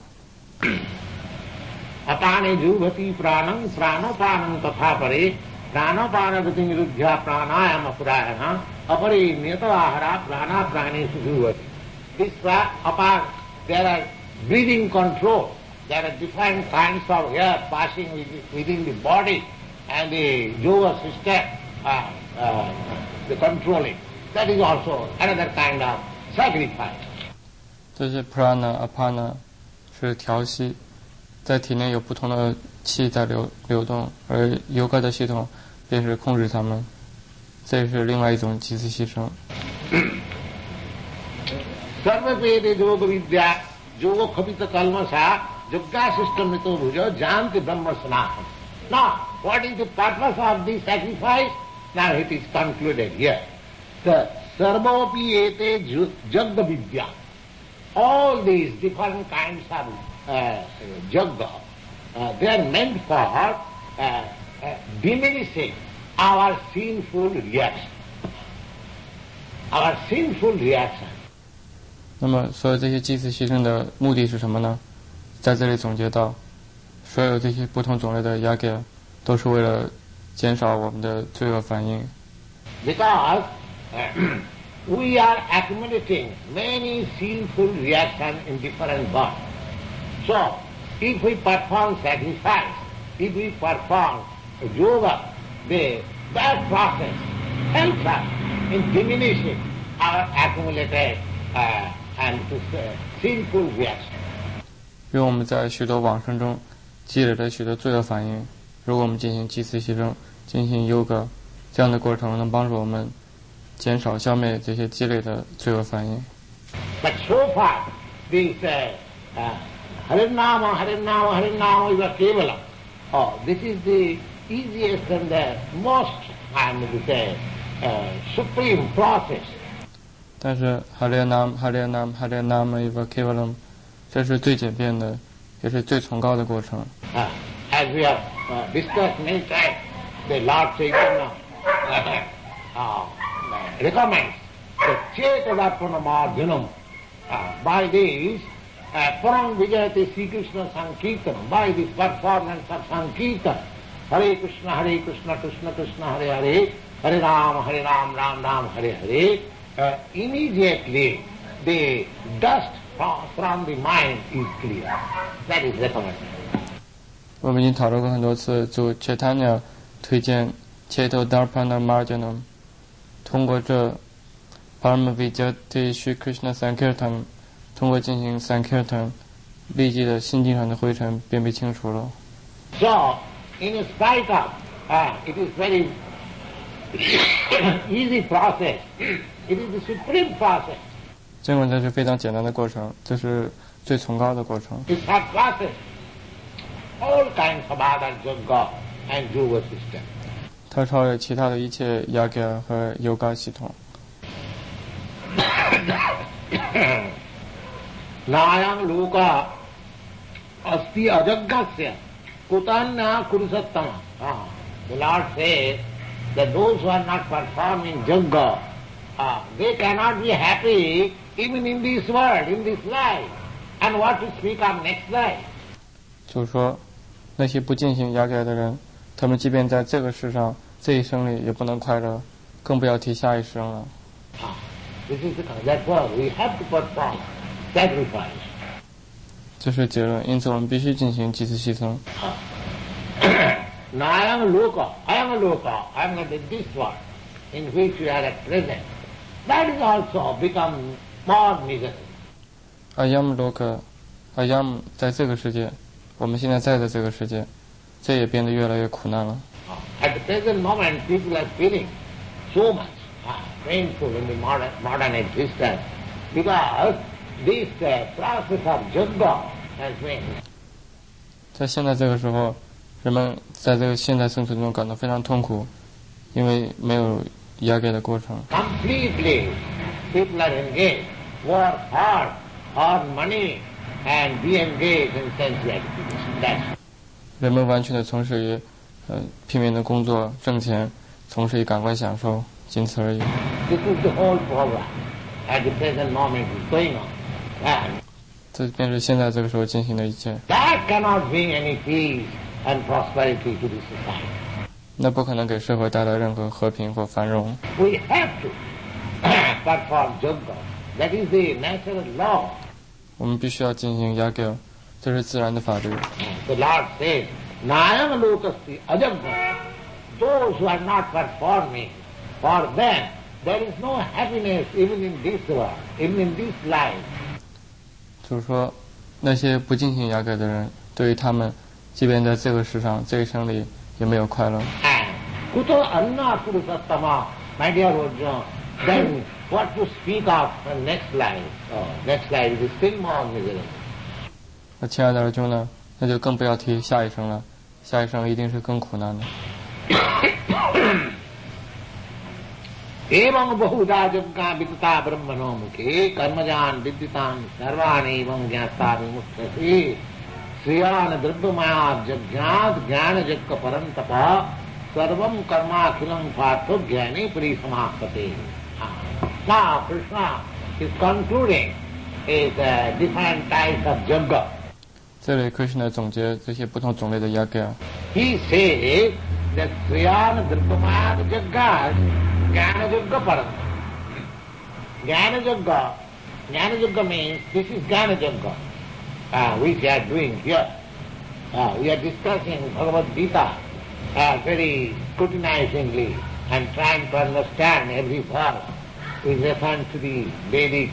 Apane juvati pranam pranopanam tatha pare pranopanagati niruddhya pranayama purayana apare niyata ahara prana pranesu juvati. This apart, there are breathing control. There are different kinds of air passing within the body and the yoga system, the controlling. That is also another kind of sacrifice. 这些 prana、apana 是调息，在体内有不同的气在流动，而 yoga 的系统便是控制它们，这是另外一种祭祀牺牲。 Sarvapede yoga vidya yoga khabita kalmasa yoga systemito bhuja janti brahma sanatana. Now, what is the purpose of this sacrifice? Now it is concluded here. The sarvapi ete jagga vidya. All these different kinds of jagga, they are meant for diminishing our sinful reaction. Our sinful reaction. 那么，所有这些祭祀牺牲的目的是什么呢？在这里总结到，所有这些不同种类的 yagya 都是为了减少我们的罪恶反应。 Because we are accumulating many sinful reactions in different bodies. So, if we perform sacrifice, if we perform yoga, that process helps us in diminishing our accumulated and sinful reactions. 因为我们在许多往生中积累了许多罪恶反应，如果我们进行祭祀牺牲，进行 yoga， 这样的过程能帮助我们减少消灭这些积累的罪恶反应。 But so far, this Harinama, Harinama, Harinama is a Kevala. Oh, this is the easiest and the most, I mean to say, supreme process. 但是 Harinam, Harinam, Harinam eva Kevalam， 这是最简便的，也是最崇高的过程。 As we have discussed many times, the Lord Chaitanya recommends the Chetadappana Marjanam. By this, Parang Vijayate Sri Krishna Sankirtan, by this performance of Sankirtan, Hare Krishna, Krishna Krishna, Hare Hare, Hare Ram, Ram Ram, Hare Hare, immediately the dust from the mind is clear. That is recommended. 我们已经讨论过很多次，就 Chaitanya 推荐 Chetadappana Marjanam， 通过这 Parama Vijayate Sri Krishna Sankirtan， 通过进行 Sankirtan， 立即的心境上的灰尘便被清除了。 So, in spite of, it is very easy process. It is the supreme process. 尽管这是非常简单的过程，这是最崇高的过程。 It surpasses all kinds of other yoga and yoga system. 它超越其他的一切 yagya 和 yoga 系统。 Nayam loka asti ajaggasya kutanya kurusattama. The Lord says that those who are not performing yoga, they cannot be happy even in this world, in this life. And what to speak of next life? 就是说，那些不进行 yagya 的人，他们即便在这个世上这一生里也不能快乐，更不要提下一生了。 This is the therefore we have to perform sacrifice. 这是结论，因此我们必须进行祭祀牺牲。 Now I am a loka, I am not in this world in which we are at present. That is also become more miserable. I am loka, I am 在这个世界，我们现在在的这个世界，这也变得越来越苦难了。 At the present moment, people are feeling so much painful in the modern existence because this process of yoga has been 在现在这个时候，人们在这个现代生存中感到非常痛苦，因为没有压给的过程。 Completely, people are engaged, work hard, earn money, and be engaged in sense gratification. That's it. 人们完全的从事于拼命的工作挣钱，从事于感官享受，仅此而已。 This is the whole program at the present moment is going on. And 这便是现在这个时候进行的一切。 that cannot bring any peace and prosperity to the society. 那不可能给社会带来任何和平或繁荣。 We have to perform yoga. That is the natural law. 我们必须要进行压给，这是自然的法律。 The Lord says, Nayam lokasti ajagga. Those who are not performing, for them there is no happiness even in this world, even in this life. 就是说，那些不进行压给的人，对于他们，即便在这个世上、这一生里，也没有快乐。 And kuto anna purusattama, my dear Arjuna, then what to speak of the next life? Oh, next life is still more miserable. 那亲爱的儿君呢？那就更不要提下一生了，下一生一定是更苦难的。 एवं बहुधा जग्गा विदिता ब्रह्मणो मुखे कर्मजान विदितान सर्वान एवं ज्ञाता विमुक्तसे श्रेयान द्रव्यमया जज्ञात ज्ञान जग्ग परंतप सर्वं कर्माखिलं पार्थो ज्ञाने परिसमाप्यते. Now Krishna is concluding is different types of jagga. 这里 Krishna 总结这些不同种类的压给。 He says that Shreyans द्रव्यमया Jagga Jnana-jagga paranta. Jnana-jagga means this is Jnana-jagga, which we are doing here. We are discussing Bhagavad Gita very scrutinizingly and trying to understand every verse with reference to the Vedic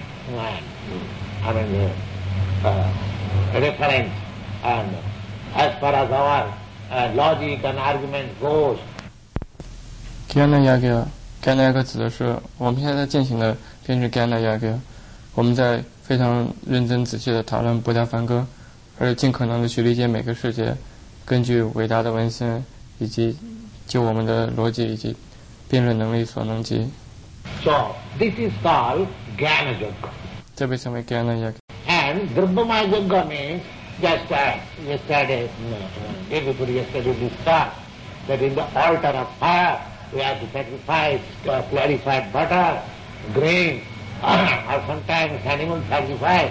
reference. And as far as our logic and argument goes, Jnana-jagga 指的是我们现在进行的便是 Jnana-jagga， 我们在非常认真仔细的讨论《不加梵歌》，而且尽可能的去理解每个世界，根据伟大的文献以及就我们的逻辑以及辩论能力所能及。 So this is called Jnana-jagga. 这被称为 Jnana-jagga. And Drabhamaya-jagga means just as yesterday, day before yesterday discussed that in the altar of fire we have to sacrifice clarified butter, grain, or sometimes animal sacrifice.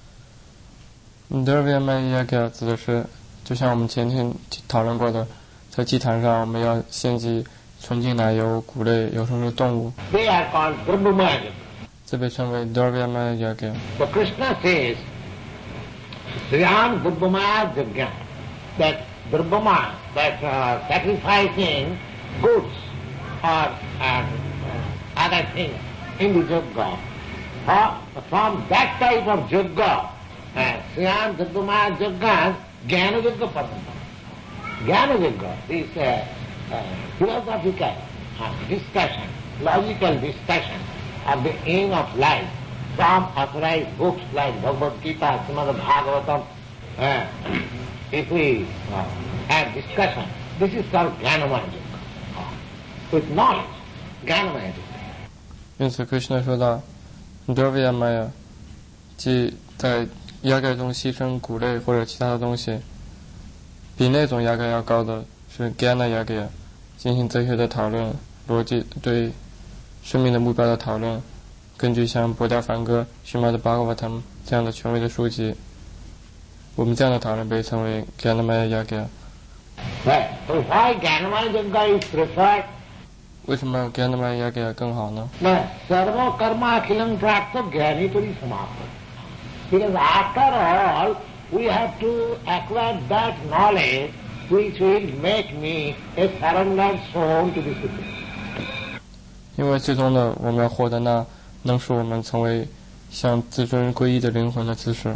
Drabhamaya-jagga 指的是，就像我们前天讨论过的，在祭坛上我们要献祭纯净奶油、谷类、有生的动物。 They are called Drabhamaya-jagga. 这被称为 Drabhamaya-jagga. So Krishna says, Sriyam Drabhamaya-jagga, that Drabhama, that sacrificing goods or other things in the jagga. From that type of jagga, Sriyam Drabhamaya-jagga, Jnana-jagga paranta. Jnana-jagga is philosophical discussion, logical discussion of the aim of life from authorized books like Bhagavad Gita, Srimad Bhagavatam. If we have discussion, this is called Jnana-jagga. With knowledge, Jnana-jagga. 因此 Krishna 说到 Drabhamaya 即在压盖中牺牲谷类或者其他的东西，比那种压盖要高的是 Jnana-jagga， 进行哲学的讨论，逻辑对生命的目标的讨论，根据像《博家梵歌》、《Srimad Bhagavatam》这样的权威的书籍，我们这样的讨论被称为 Jnana-jagga。 So why Jnana-jagga is preferred? 为什么 Jnana-jagga 更好呢？ Sarva karma akhilam prakta jnani parisamapta. Because after all, we have to acquire that knowledge which will make me a surrendered soul to the Supreme. 因为最终的我们要获得那能使我们成为向至尊归依的灵魂的知识。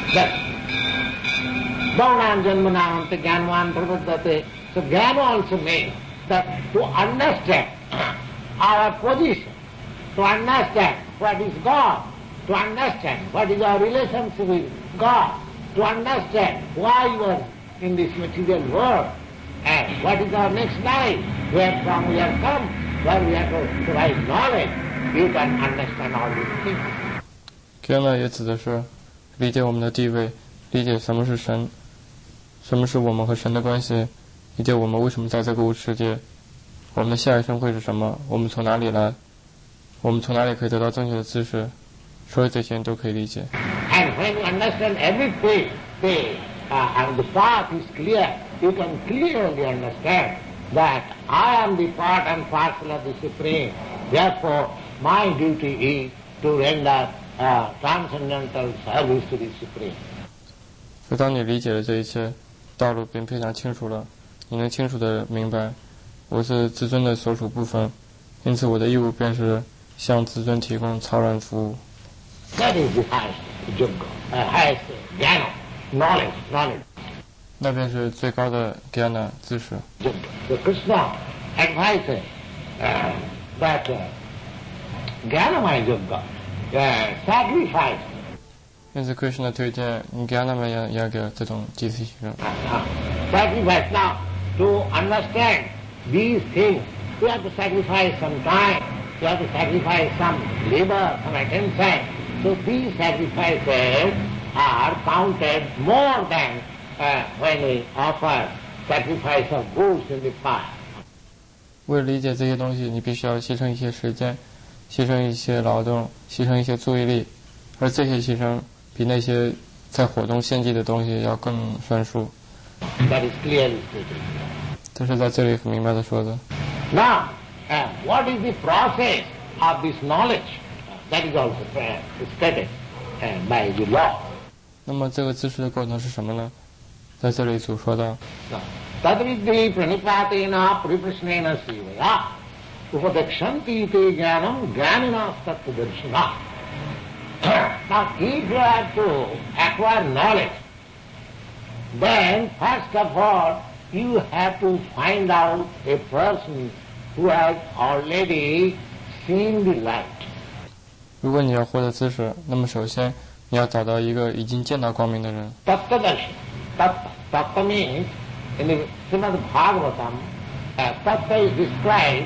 So Jnana also means that to understand our position, to understand what is God, to understand what is our relationship with God, to understand why you are in this material world. And what is our next life? Where from we have come, where we have to rise knowledge, you can understand all these things. Gyana 也指的是理解我们的地位，理解什么是神，什么是我们和神的关系，理解我们为什么在这个物质世界，我们的下一生会是什么，我们从哪里来，我们从哪里可以得到正确的知识，所有这些都可以理解。 And when you understand everything, and the path is clear, you can clearly understand that I am the part and parcel of the Supreme. Therefore, my duty is to render transcendental service to the Supreme. 所以当你理解了这一切道路并非常清楚了，你能清楚地明白我是至尊的所属部分，因此我的义务便是向至尊提供超然服务。 That is the highest yoga, highest jnana, knowledge. 那便是最高的 Gyana 知识。 So Krishna advises that Jnanamaya yoga, sacrifice. 因此 Krishna 推荐 Jnanamaya yoga 这种集体行动。 Sacrifice. Now, to understand these things, you have to sacrifice some time, you have to sacrifice some labor, some attention. So these sacrifices are counted more than when we offer sacrifice of goods in the fire. 为了理解这些东西，你必须要牺牲一些时间，牺牲一些劳动，牺牲一些注意力，而这些牺牲比那些在火中献祭的东西要更算数。 That is clearly stated. 这是在这里很明白的说的。 Now, what is the process of this knowledge? That is also stated by the law. 那么这个知识的过程是什么呢？在这里主说到。 Tadvidhi pranipatena pariprasnena sevaya upadekshanti te jnanam jnanina tattvadarshina. Now, if you have to acquire knowledge, then first of all, you have to find out a person who has already seen the light. 如果你要获得知识，那么首先你要找到一个已经见到光明的人。 Tattva means in the Srimad Bhagavatam, Tattva is described,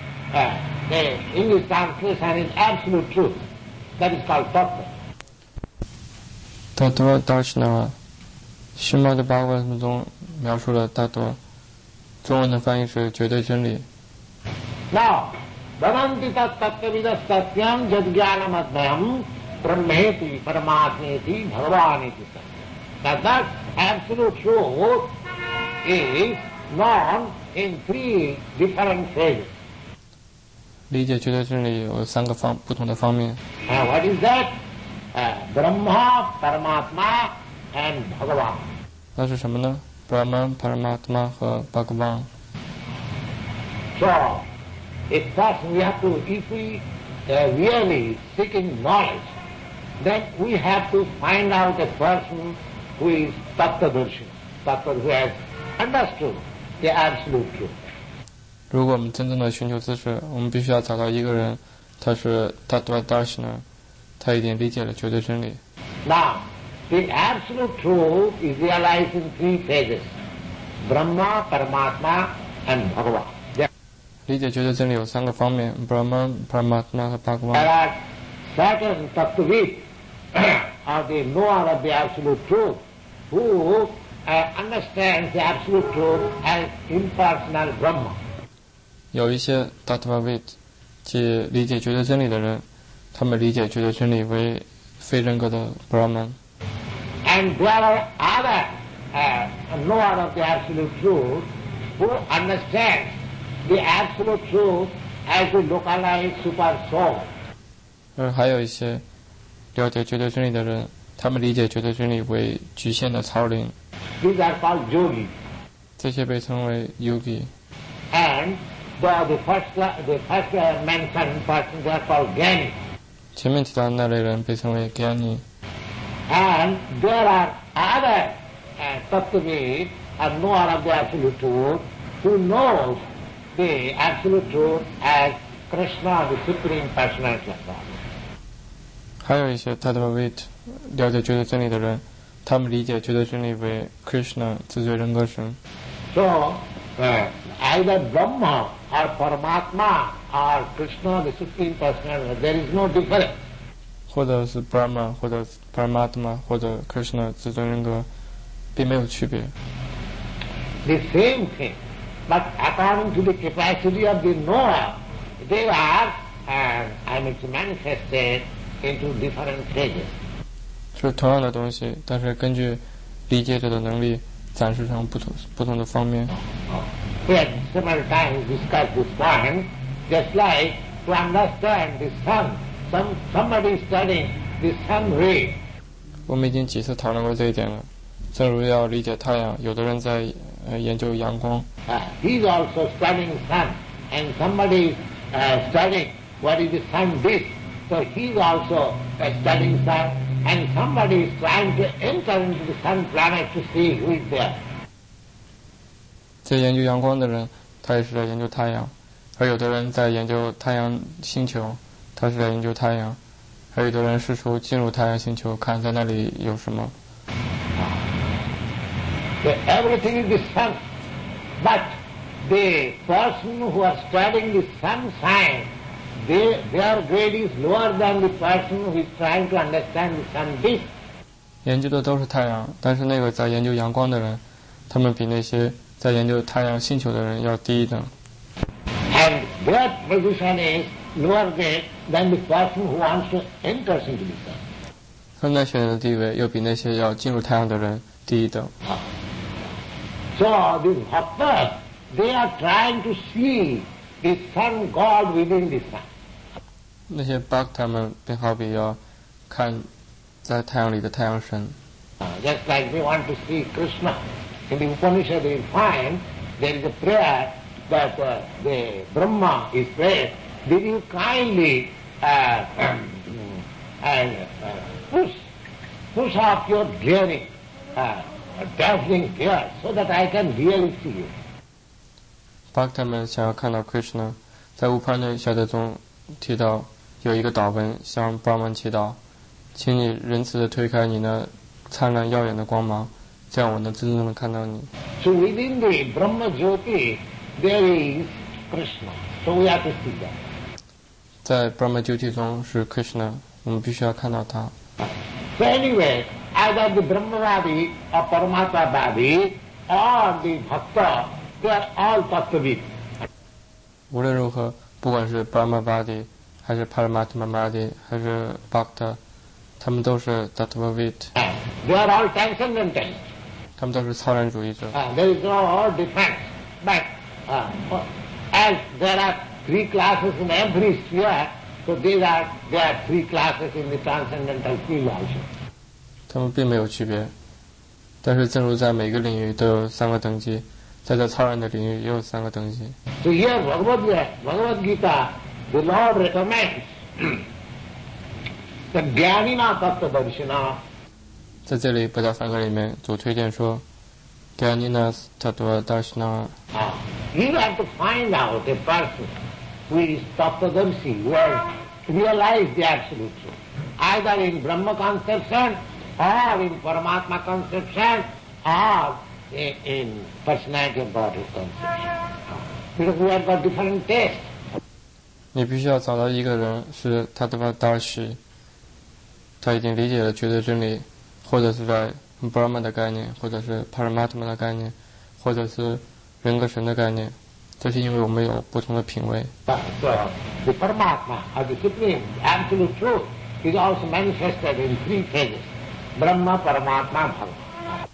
the English translation is absolute truth. That is called Tattva. Tattva Darshana， Srimad Bhagavatam 中描述了 Tattva， 中文的翻译是绝对真理。 Now, Bhavanti tattvavidas satyam jadjnanam advayam brahmeti paramatmeti bhagavaniti. Now that absolute truth is known in three different phases. 理解绝对真理有三个不同的方面。 What is that? Brahma, Paramatma, and Bhagavan. 那是什么呢？ Brahman, Paramatma 和 Bhagavan。 So, if we have to, if we really seeking knowledge, then we have to find out a person who is Tattvadarshi, who has understood the absolute truth. 如果我们真正的寻求知识，我们必须要找到一个人，他是 Tattva Darshana， 他已经理解了绝对真理。 Now, the absolute truth is realized in three phases: Brahma, Paramatma, and Bhagavan. 理解绝对真理有三个方面 ：Brahman, Paramatma 和 Bhagavan。 There are certain tattvavids or the knower of the absolute truth who understands the absolute truth as impersonal Brahma. 有一些 Tattvavid， 即理解绝对真理的人，他们理解绝对真理为非人格的 Brahman。 And there are other knower of the absolute truth who understand the absolute truth as a localized super soul. 而还有一些了解绝对真理的人，他们理解绝对真理为局限的超灵。 These are called yogis. 这些被称为 yogi。 And the first mentioned persons are called Jnani. 前面提到的那类人被称为 Gyani。 And there are other tattvavids, or knower of the absolute truth, who knows the absolute truth as Krishna, the Supreme Personality of God. 还有一些 Tattvavid 了解绝对真理的人， 他们理解绝对真理为 Krishna 自觉人格神。 So, either Brahma or Paramatma or Krishna, the Supreme Personality, there is no difference. 或者是 Brahma， 或者 Paramatma， 或者 Krishna 自尊人格，并没有区别。 The same thing, but according to the capacity of the knower, they are, manifested into different phases. 是同样的东西，但是根据理解者的能力，展示成不同的方面。 We had several times discussed this point, just like to understand the sun. Somebody is studying the sun ray. 我们已经几次讨论过这一点了。正如要理解太阳，有的人在研究阳光。 He is also studying sun, and somebody is studying what is the sun disk. So he is also studying sun, and somebody is trying to enter into the sun planet to see who is there. 在研究阳光的人，他也是在研究太阳；而有的人在研究太阳星球，他是在研究太阳；还有的人试图进入太阳星球，看在那里有什么。 Everything is the sun, but the person who are studying the sun sign, their grade is lower than the person who is trying to understand the sun disk. 研究的都是太阳，但是那个在研究阳光的人，他们比那些在研究太阳星球的人要低一等。 And their position is lower grade than the person who wants to enter into the sun. 他们选择的地位又比那些要进入太阳的人低一等。 So these bhaktas, they are trying to see the sun god within the sun. 那些 bhakta 们便好比要看在太阳里的太阳神。 Just like they want to see Krishna. In the Upanishad you find there is a prayer that the Brahma is prayed. Did you kindly push off your glaring, dazzling gear so that I can really see you? Bhakta 们想要看到 Krishna， 在乌帕内小德中提到有一个祷文向 Brahman 祈祷，请你仁慈地推开你那灿烂耀眼的光芒，这样我能真正的看到你。 So within the Brahma Jyoti there is Krishna. So we have to see that. 在 Brahma Jyoti 中是 Krishna， 我们必须要看到他。 So anyway, either the Brahmavadi or Paramatmavadi or the Bhakta, they are all Tattvavid. 无论如何，不管是 Brahmavadi 还是 Paramatmavadi 还是 Bhakta， 他们都是 Tattvavid。 They are all transcendentalists. 他们都是超然主义者。 There is no difference. But as there are three classes in every sphere, so there are three classes in the transcendental field also. 他们并没有区别，但是正如在每个领域都有三个等级，在这超然的领域也有三个等级。 So here Bhagavad Gita, the Lord recommends the Jnanina Tattvadarshina. 在这里不到三个里面，主推荐说 Jnanina Tattvadarshina. You have to find out a person who is Tattvadarshi, who has realized the absolute truth, either in Brahma conception or in Paramatma conception or in personality of Godhead conception. Because we have got different tastes. 你必须要找到一个人是 Tattvadarshi， 他已经理解了绝对真理，或者是在 Brahma 的概念，或者是 Paramatma 的概念，或者是人格神的概念。这是因为我们有不同的品味。 So the Paramatma or the Supreme Absolute Truth is also manifested in three phases: Brahma, Paramatma, Bhagavan.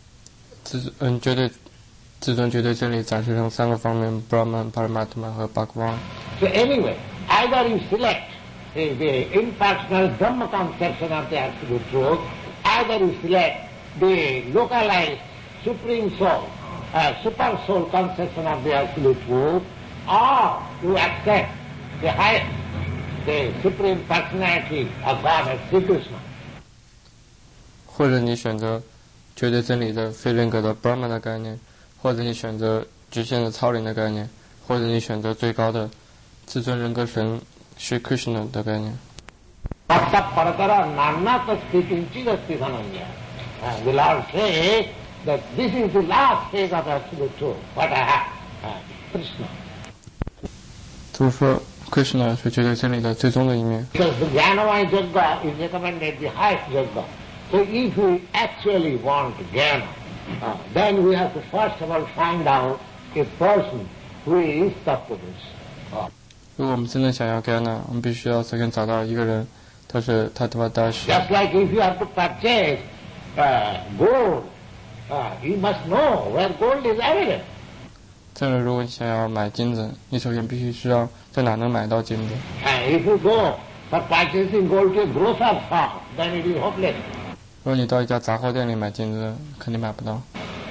至尊绝对真理展示成三个方面 ：Brahman、Paramatma 和 Bhagavan。 So anyway, either you select the impersonal Brahma conception of the Absolute Truth, either you select the localized Supreme Soul, Super Soul conception of the Absolute Truth, or you accept the highest, the Supreme Personality of God as Sri Krishna. 或者你选择绝对真理的非人格的 Brahman 的概念，或者你选择局限的超灵的概念，或者你选择最高的至尊人格神 Sri Krishna 的概念。 The Lord says that this is the last phase of absolute truth, what I have, Krishna. 就是说 Krishna 是绝对真理的最终的一面。 Because the Jnanamaya Yajna is recommended the highest Yajna. So if we actually want Jnana, then we have to first of all find out a person who is Tattvadrashi. 如果我们真正想要 Jnana， 我们必须要首先找到一个人，他是 Tattvadashi。 Just like if you have to purchase gold, you must know where gold is evident. 正如如果你想要买金子，你首先必须知道在哪能买到金子。 And if you go for purchasing gold to a grocer's shop, then it is hopeless. 如果你到一家杂货店里买金子，肯定买不到。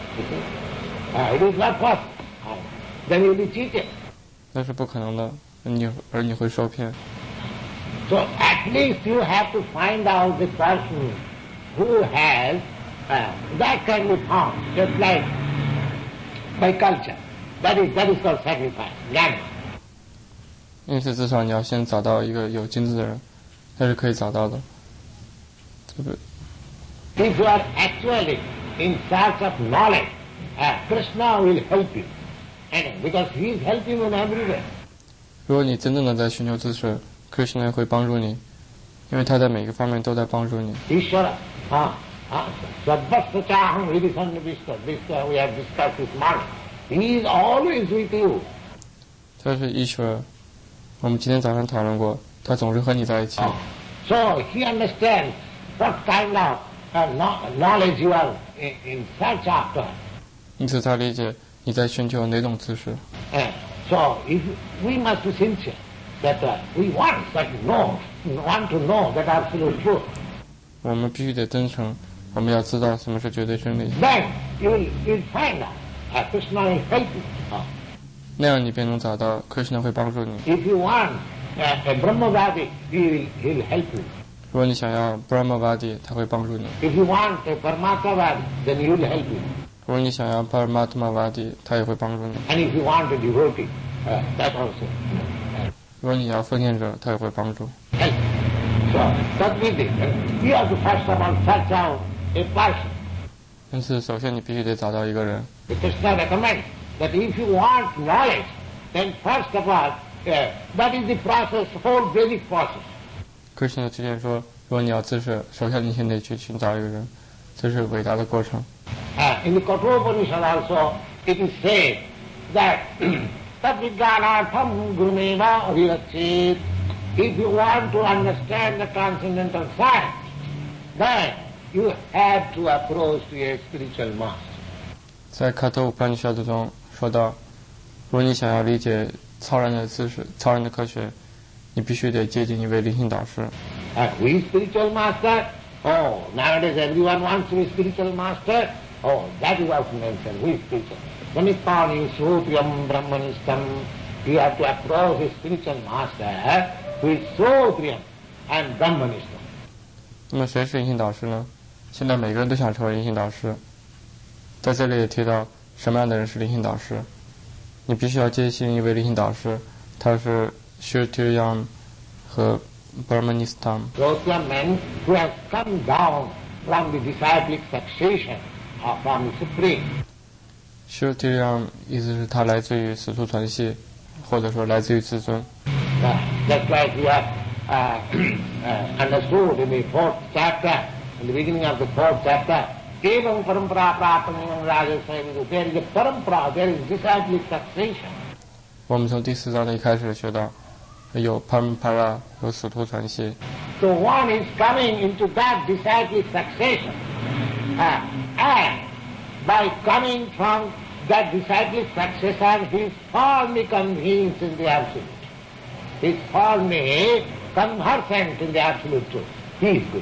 It is not possible. Then you will be cheated. 那是不可能的，而你会受骗。 So at least you have to find out the person who has that can be found, just like by culture. That is called sacrifice, jnana. 因此，至少你要先找到一个有金子的人，那是可以找到的。对不对？ If you are actually in search of knowledge, Krishna will help you. And because he is helping you in every way. 如果你真正的在寻求知识 ，Krishna 会帮助你，因为他在每个方面都在帮助你。 Ishvara, Sadvasta chaham hridisannivishta. This we have discussed this morning. He is always with you. 他是 Ishvara， 我们今天早上讨论过，他总是和你在一起。 So he understands what kind of knowledge you are in search after. 因此，他理解你在寻求哪种知识。 So if we must be sincere that we want to know that absolute truth. 我们必须得真诚，我们要知道什么是绝对真理。 Then you'll find out. Krishna will help you. 那样你便能找到 Krishna 会帮助你。 If you want a Brahmavadi, he'll help you. 如果你想要 Brahmavadi， 他会帮助你； If you want a Paramatmavadi, then he'll help you. 如果你想要 Paramatmavadi， 他也会帮助你； And if you want a devotee, that also. 如果你要奉献者，他也会帮助。 Help. So that means you have to first of all search out a person. 因此，首先你必须得找到一个人。 Krishna recommends that if you want knowledge, then first of all, that is the process, whole Vedic process. Krishna 之前说，如果你要知识，首先你先得去寻找一个人，这是伟大的过程。 In the Kathopanishad also, it is said that Tadvijnanatham guruneva virachit. If you want to understand the transcendental science, then you have to approach to a spiritual master. 在卡特乌潘尼沙读中说到，如果你想要理解超然的知识、超然的科学，你必须得接近一位灵性导师。 We spiritual master? Oh, nowadays everyone wants to be spiritual master. Oh, that is also mentioned. We spiritual. Manipani Srotriyam Brahmanistam. You have to approach a spiritual master who is Srotriyam and Brahmanistam. 那么谁是灵性导师呢？现在每个人都想成为灵性导师。在这里也提到什么样的人是灵性导师？你必须要接近一位灵性导师，他是 Shrutriyam 和 Brahmanistam。 Those are men who have come down from the disciplic succession from the Supreme. Shrutriyam 意思是他来自于使徒传系，或者说来自于至尊。 Just like we have understood in the 4th chapter, in the beginning of the 4th chapter, Evam parampara prapanyam rajasaya. There is a parampara, there is disciplic succession. 我们从第4章的一开始学到，有 Parampara， 有使徒传系。 So one is coming into that disciplic succession, and by coming from that disciplic succession, he is firmly convinced in the absolute. He is firmly conversant in the absolute truth. He is good.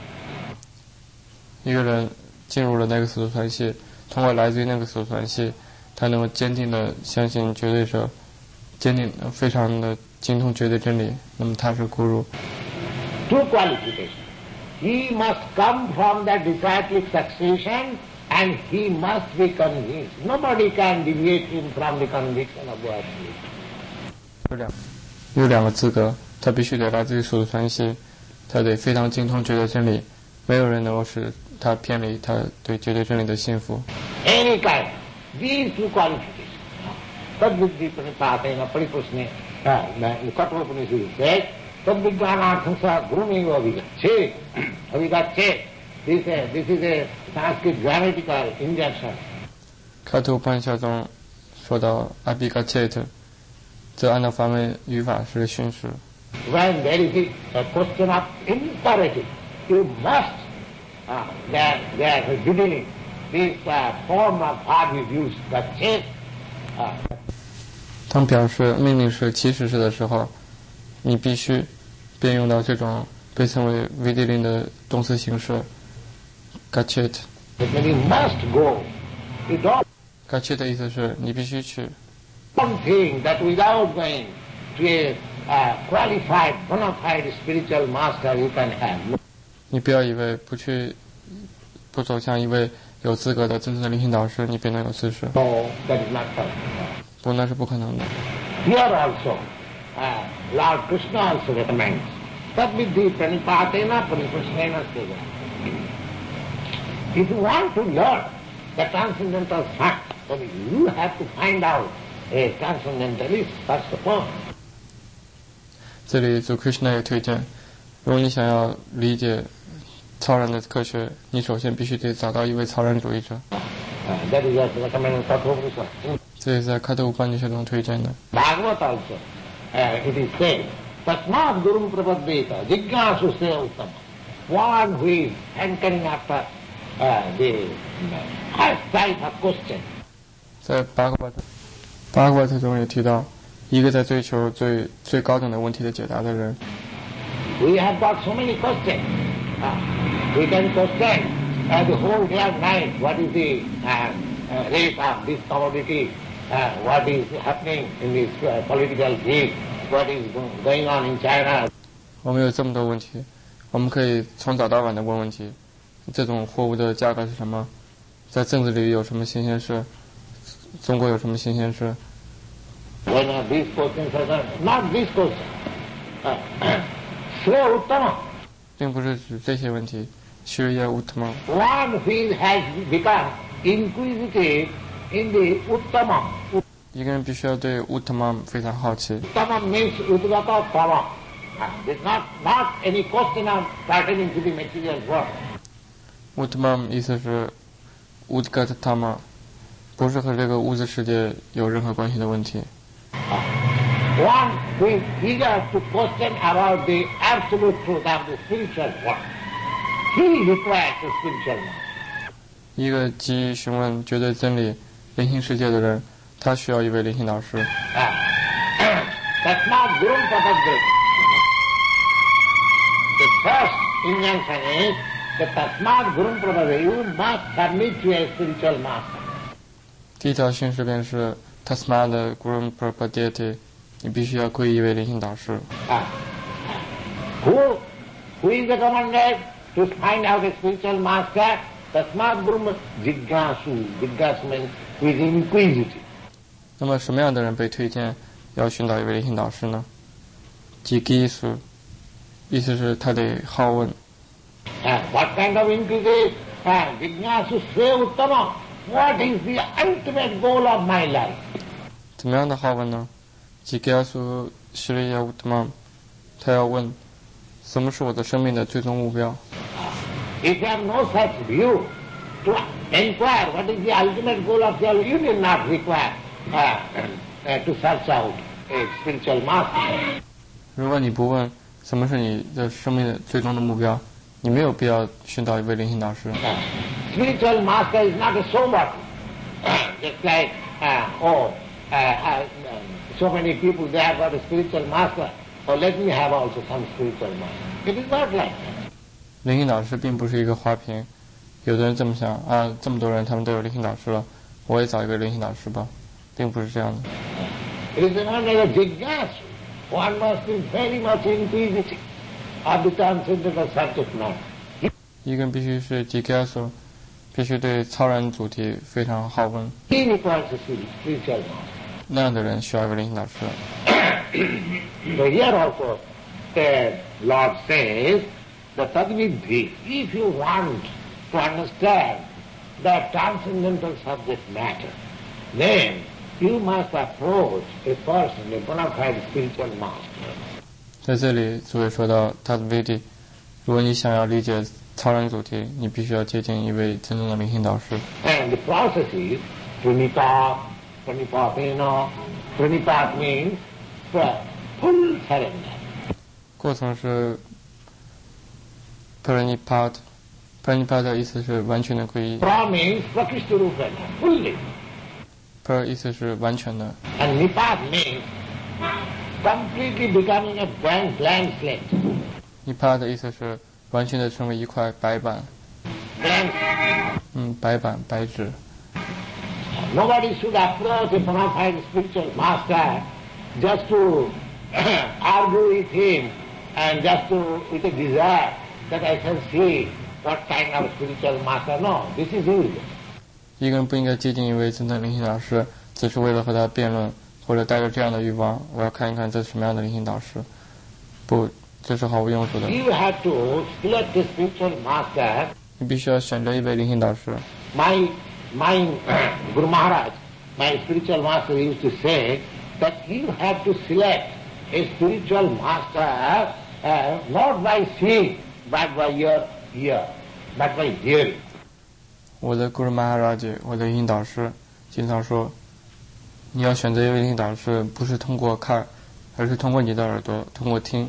一个人进入了那个使徒传系，通过来自于那个使徒传系，他能够坚定的相信绝对者，坚定非常的精通绝对真理，那么他是 Guru。 Two qualifications. He must come from that disciplic succession and he must be convinced. Nobody can deviate him from the conviction of the absolute. 有两个资格，他必须得来自于使徒传系，他得非常精通绝对真理， 没有人能够使他偏离他对绝对真理的信服。 Any kind, these two qualifications. Tadviddhi pranipatena pariprasne. Kathopanishad says, Tadvijnanarthamsa gurumeva avigacche. Avigacche. This is a Sanskrit grammatical injunction. 开头半下中说到 abhigachet， 则按照梵文语法是训示。 When there is a question of imperative, you must, there is beginning, this form of art is used, the chase. 当表示命令式起始式的时候，你必须便用到这种被称为 vidilin 的动词形式 gachet。 But you must go. You don't gachet 的意思是你必须去。 think that without going to a qualified, bona fide spiritual master you can have. 你不要以为不走向一位有资格的真正的灵性导师，你便能有知识。 No, that is not possible. 不，那是不可能的。 Here also, Lord Krishna also recommends, Tadviddhi pranipatena pariprasnena seva. If you want to learn the transcendental fact, then you have to find out a transcendentalist first of all. 这里主 Krishna 也推荐，如果你想要理解超然的科学，你首先必须得找到一位超然主义者。 That is what recommended Kathopanishad. 这也是在开头半学中推荐的。 Bhagavad also, it is said, Tasmat Gurum Prapaddeta, Jignasu Se Uttama. One who is hankering after the first type of question. 在八个巴特中也提到，一个在追求最高等的问题的解答的人。 We have got so many questions. We can question the whole day and night. What is the rate of this commodity? What is happening in this political field? What is going on in China? 我们有这么多问题，我们可以从早到晚的问问题。这种货物的价格是什么？在政治里有什么新鲜事？中国有什么新鲜事？ When these questions are done, not these questions. Sri Uttama. 并不是指这些问题。Shriya Uttama. One who has become inquisitive in the Uttama. 一个人必须要对 Uttama 非常好奇。 Uttama means Udgata Tama. It's not any question of pertaining to the material world. Uttama 意思是 Udgata Tama， 不是和这个物质世界有任何关系的问题。 One who is eager to question about the absolute truth of the spiritual world. He requires a spiritual master. 一个急于询问绝对真理灵性世界的人，他需要一位灵性导师。 Tasmat Gurum Prapaddeta. The first injunction is that Tasmat Gurum Prapaddeta. You must submit to a spiritual master. 第一条训示便是 Tasmat Gurum Prapaddeta， 你必须要归一位灵性导师。 Who is recommended to find out a spiritual master? Tasmat Gurum Jignasu. Jignasu means who is inquisitive. 那么什么样的人被推荐要寻找一位灵性导师呢？ Jigisu， 意思是他得好问。 What kind of inquisitive? Jignasu Se Uttama. What is the ultimate goal of my life? 怎么样的好问呢？ Jigasu Shriya Uttama， 他要问什么是我的生命的最终目标。 If you have no such view to inquire what is the ultimate goal of your life, you will not require to search out a spiritual master. 如果你不问什么是你的生命的最终的目标，你没有必要寻找一位灵性导师。 Spiritual master is not a sober. Just like, so many people, they have got a spiritual master. So let me have also some spiritual master. It is not like that. 灵性导师并不是一个花瓶，有的人这么想啊，这么多人他们都有灵性导师了，我也找一个灵性导师吧，并不是这样的。 It is not like a jignasu. One must be very much inquisitive of the transcendental subject matter. 一个人必须是 Jigasu， 必须对超然主题非常好问。 He requires a spiritual master. 那样的人需要一位灵性导师。 So here also, the Lord says the Tadvidhi, if you want to understand the transcendental subject matter, then you must approach a person, a bona fide spiritual master. 在这里，诸位说到 Tadvidi， 如果你想要理解超然主题，你必须要接近一位真正的灵性导师。 And the process is Pranipat, Pranipatena. Pranipat means full surrender. 过程是 Pranipat 的意思是完全的皈依。 Pra means Prakishtarupena, fully. Per 意思是完全的。 And Nipat means completely becoming a blank slate. Nipat 的意思是完全的成为一块白板。 Blank. 白板白纸。 Nobody should approach a bona fide spiritual master just to argue with him and just with a desire that I can see what kind of spiritual master. No, this is illusion. 一个人不应该接近一位真正灵性导师，只是为了和他辩论，或者带着这样的欲望，我要看一看这是什么样的灵性导师。不，这是毫无用处的。 You have to select a spiritual master. 你必须要选择一位灵性导师。 My Guru Maharaj, my spiritual master used to say that you have to select a spiritual master not by seeing, but by your ear, but by hearing. 我的 Guru Maharaj， 我的灵性导师，经常说，你要选择一位灵性导师，不是通过看，而是通过你的耳朵，通过听。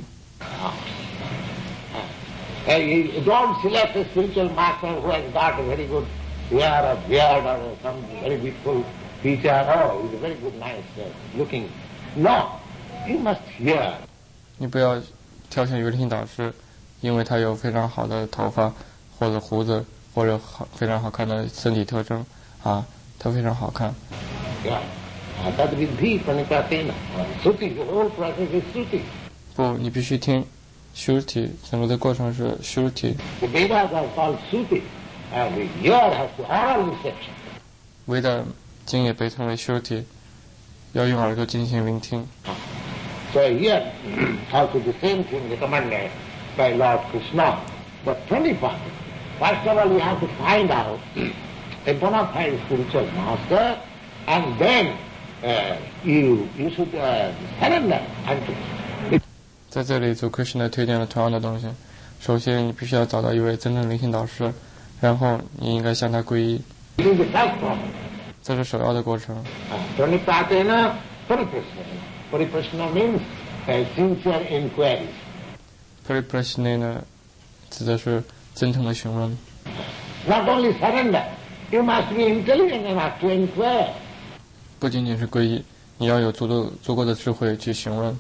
You don't select a spiritual master who has got a very good hair or beard or some very beautiful feature. Oh, he's a very good, nice looking. No, you must hear. 你不要挑选一位灵性导师，因为他有非常好的头发，或者胡子，或者非常好看的身体特征啊，他非常好看。 Yeah, that will be Pranipatena. Suti, the whole process is Suti. 不，你必须听 Shruti， 整个的过程是 Shruti。 The Vedas are called Suti, and the ear has to oral reception. 维的经也被称为 Shruti， 要用耳朵进行聆听。 So here also the same thing recommended by Lord Krishna. But 25, first of all you have to find out a bona fide spiritual master, and then you should surrender unto him. 在这里，主 Krishna 推荐了同样的东西。首先，你必须要找到一位真正灵性导师，然后你应该向他皈依。 This is the first problem. 这是首要的过程。 Pranipatena, Pariprasna. Pariprasna means sincere inquiries. Pariprasna 呢，指的是真诚的询问。 Not only surrender, you must be intelligent enough to inquire. 不仅仅是皈依，你要有足够的智慧去询问。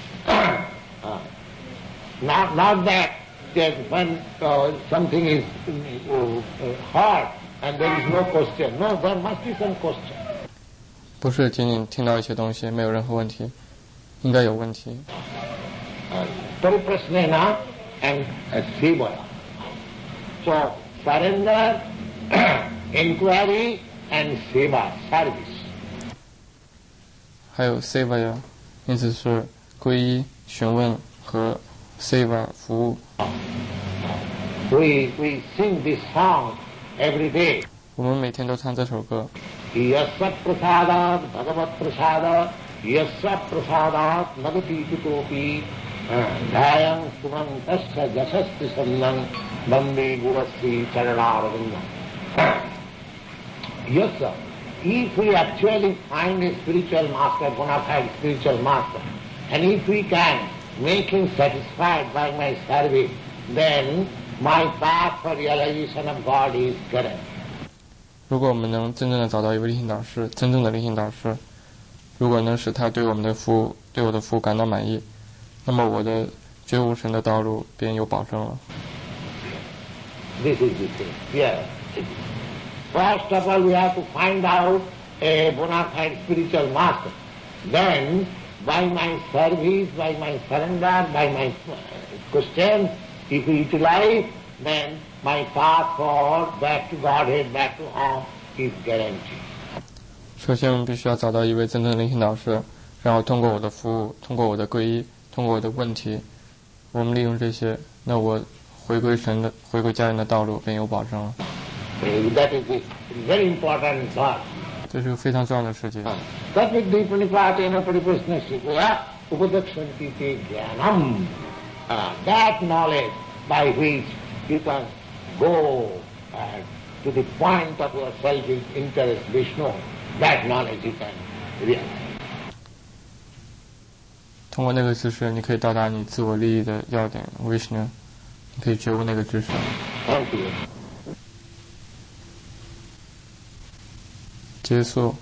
Not that when something is hard and there is no question. No, there must be some question. 不是仅仅听到一些东西没有任何问题，应该有问题。 Pariprasnena and Sevaya. So surrender, inquiry and seva, service. 还有 Sevaya， 因此是皈依、询问和 Seva 服务。 We sing this song every day. 我们每天都唱这首歌。 Yasya prasadat bhagavat prasada, yasya prasadat nagati kutopi, dhayam sumantasya jasasti sannam, bande gurasri charanarvindam. Yasya, if we actually find a spiritual master, bona fide spiritual master, and if we can make him satisfied by my service, then my path for realization of God is correct. 如果我们能真正的找到一位灵性导师，真正的灵性导师，如果能使他对我的服务感到满意，那么我的觉悟神的道路便有保证了。 This is the thing. Yes. First of all, we have to find out a bona fide spiritual master. Then, by my service, by my surrender, by my questions, if we utilize, then my path forward, back to Godhead, back to home, is guaranteed. 首先，我们必须要找到一位真正的灵性导师，然后通过我的服务，通过我的皈依，通过我的问题，我们利用这些，那我回归家人的道路便有保证了。 That is a very important thought. 这是个非常重要的事情。 That knowledge by which you can go to the point of your self-interest, Vishnu, that knowledge you can realize. 通过那个知识，你可以到达你自我利益的要点 Vishnu， 你可以觉悟那个知识。 Thank you. 结束。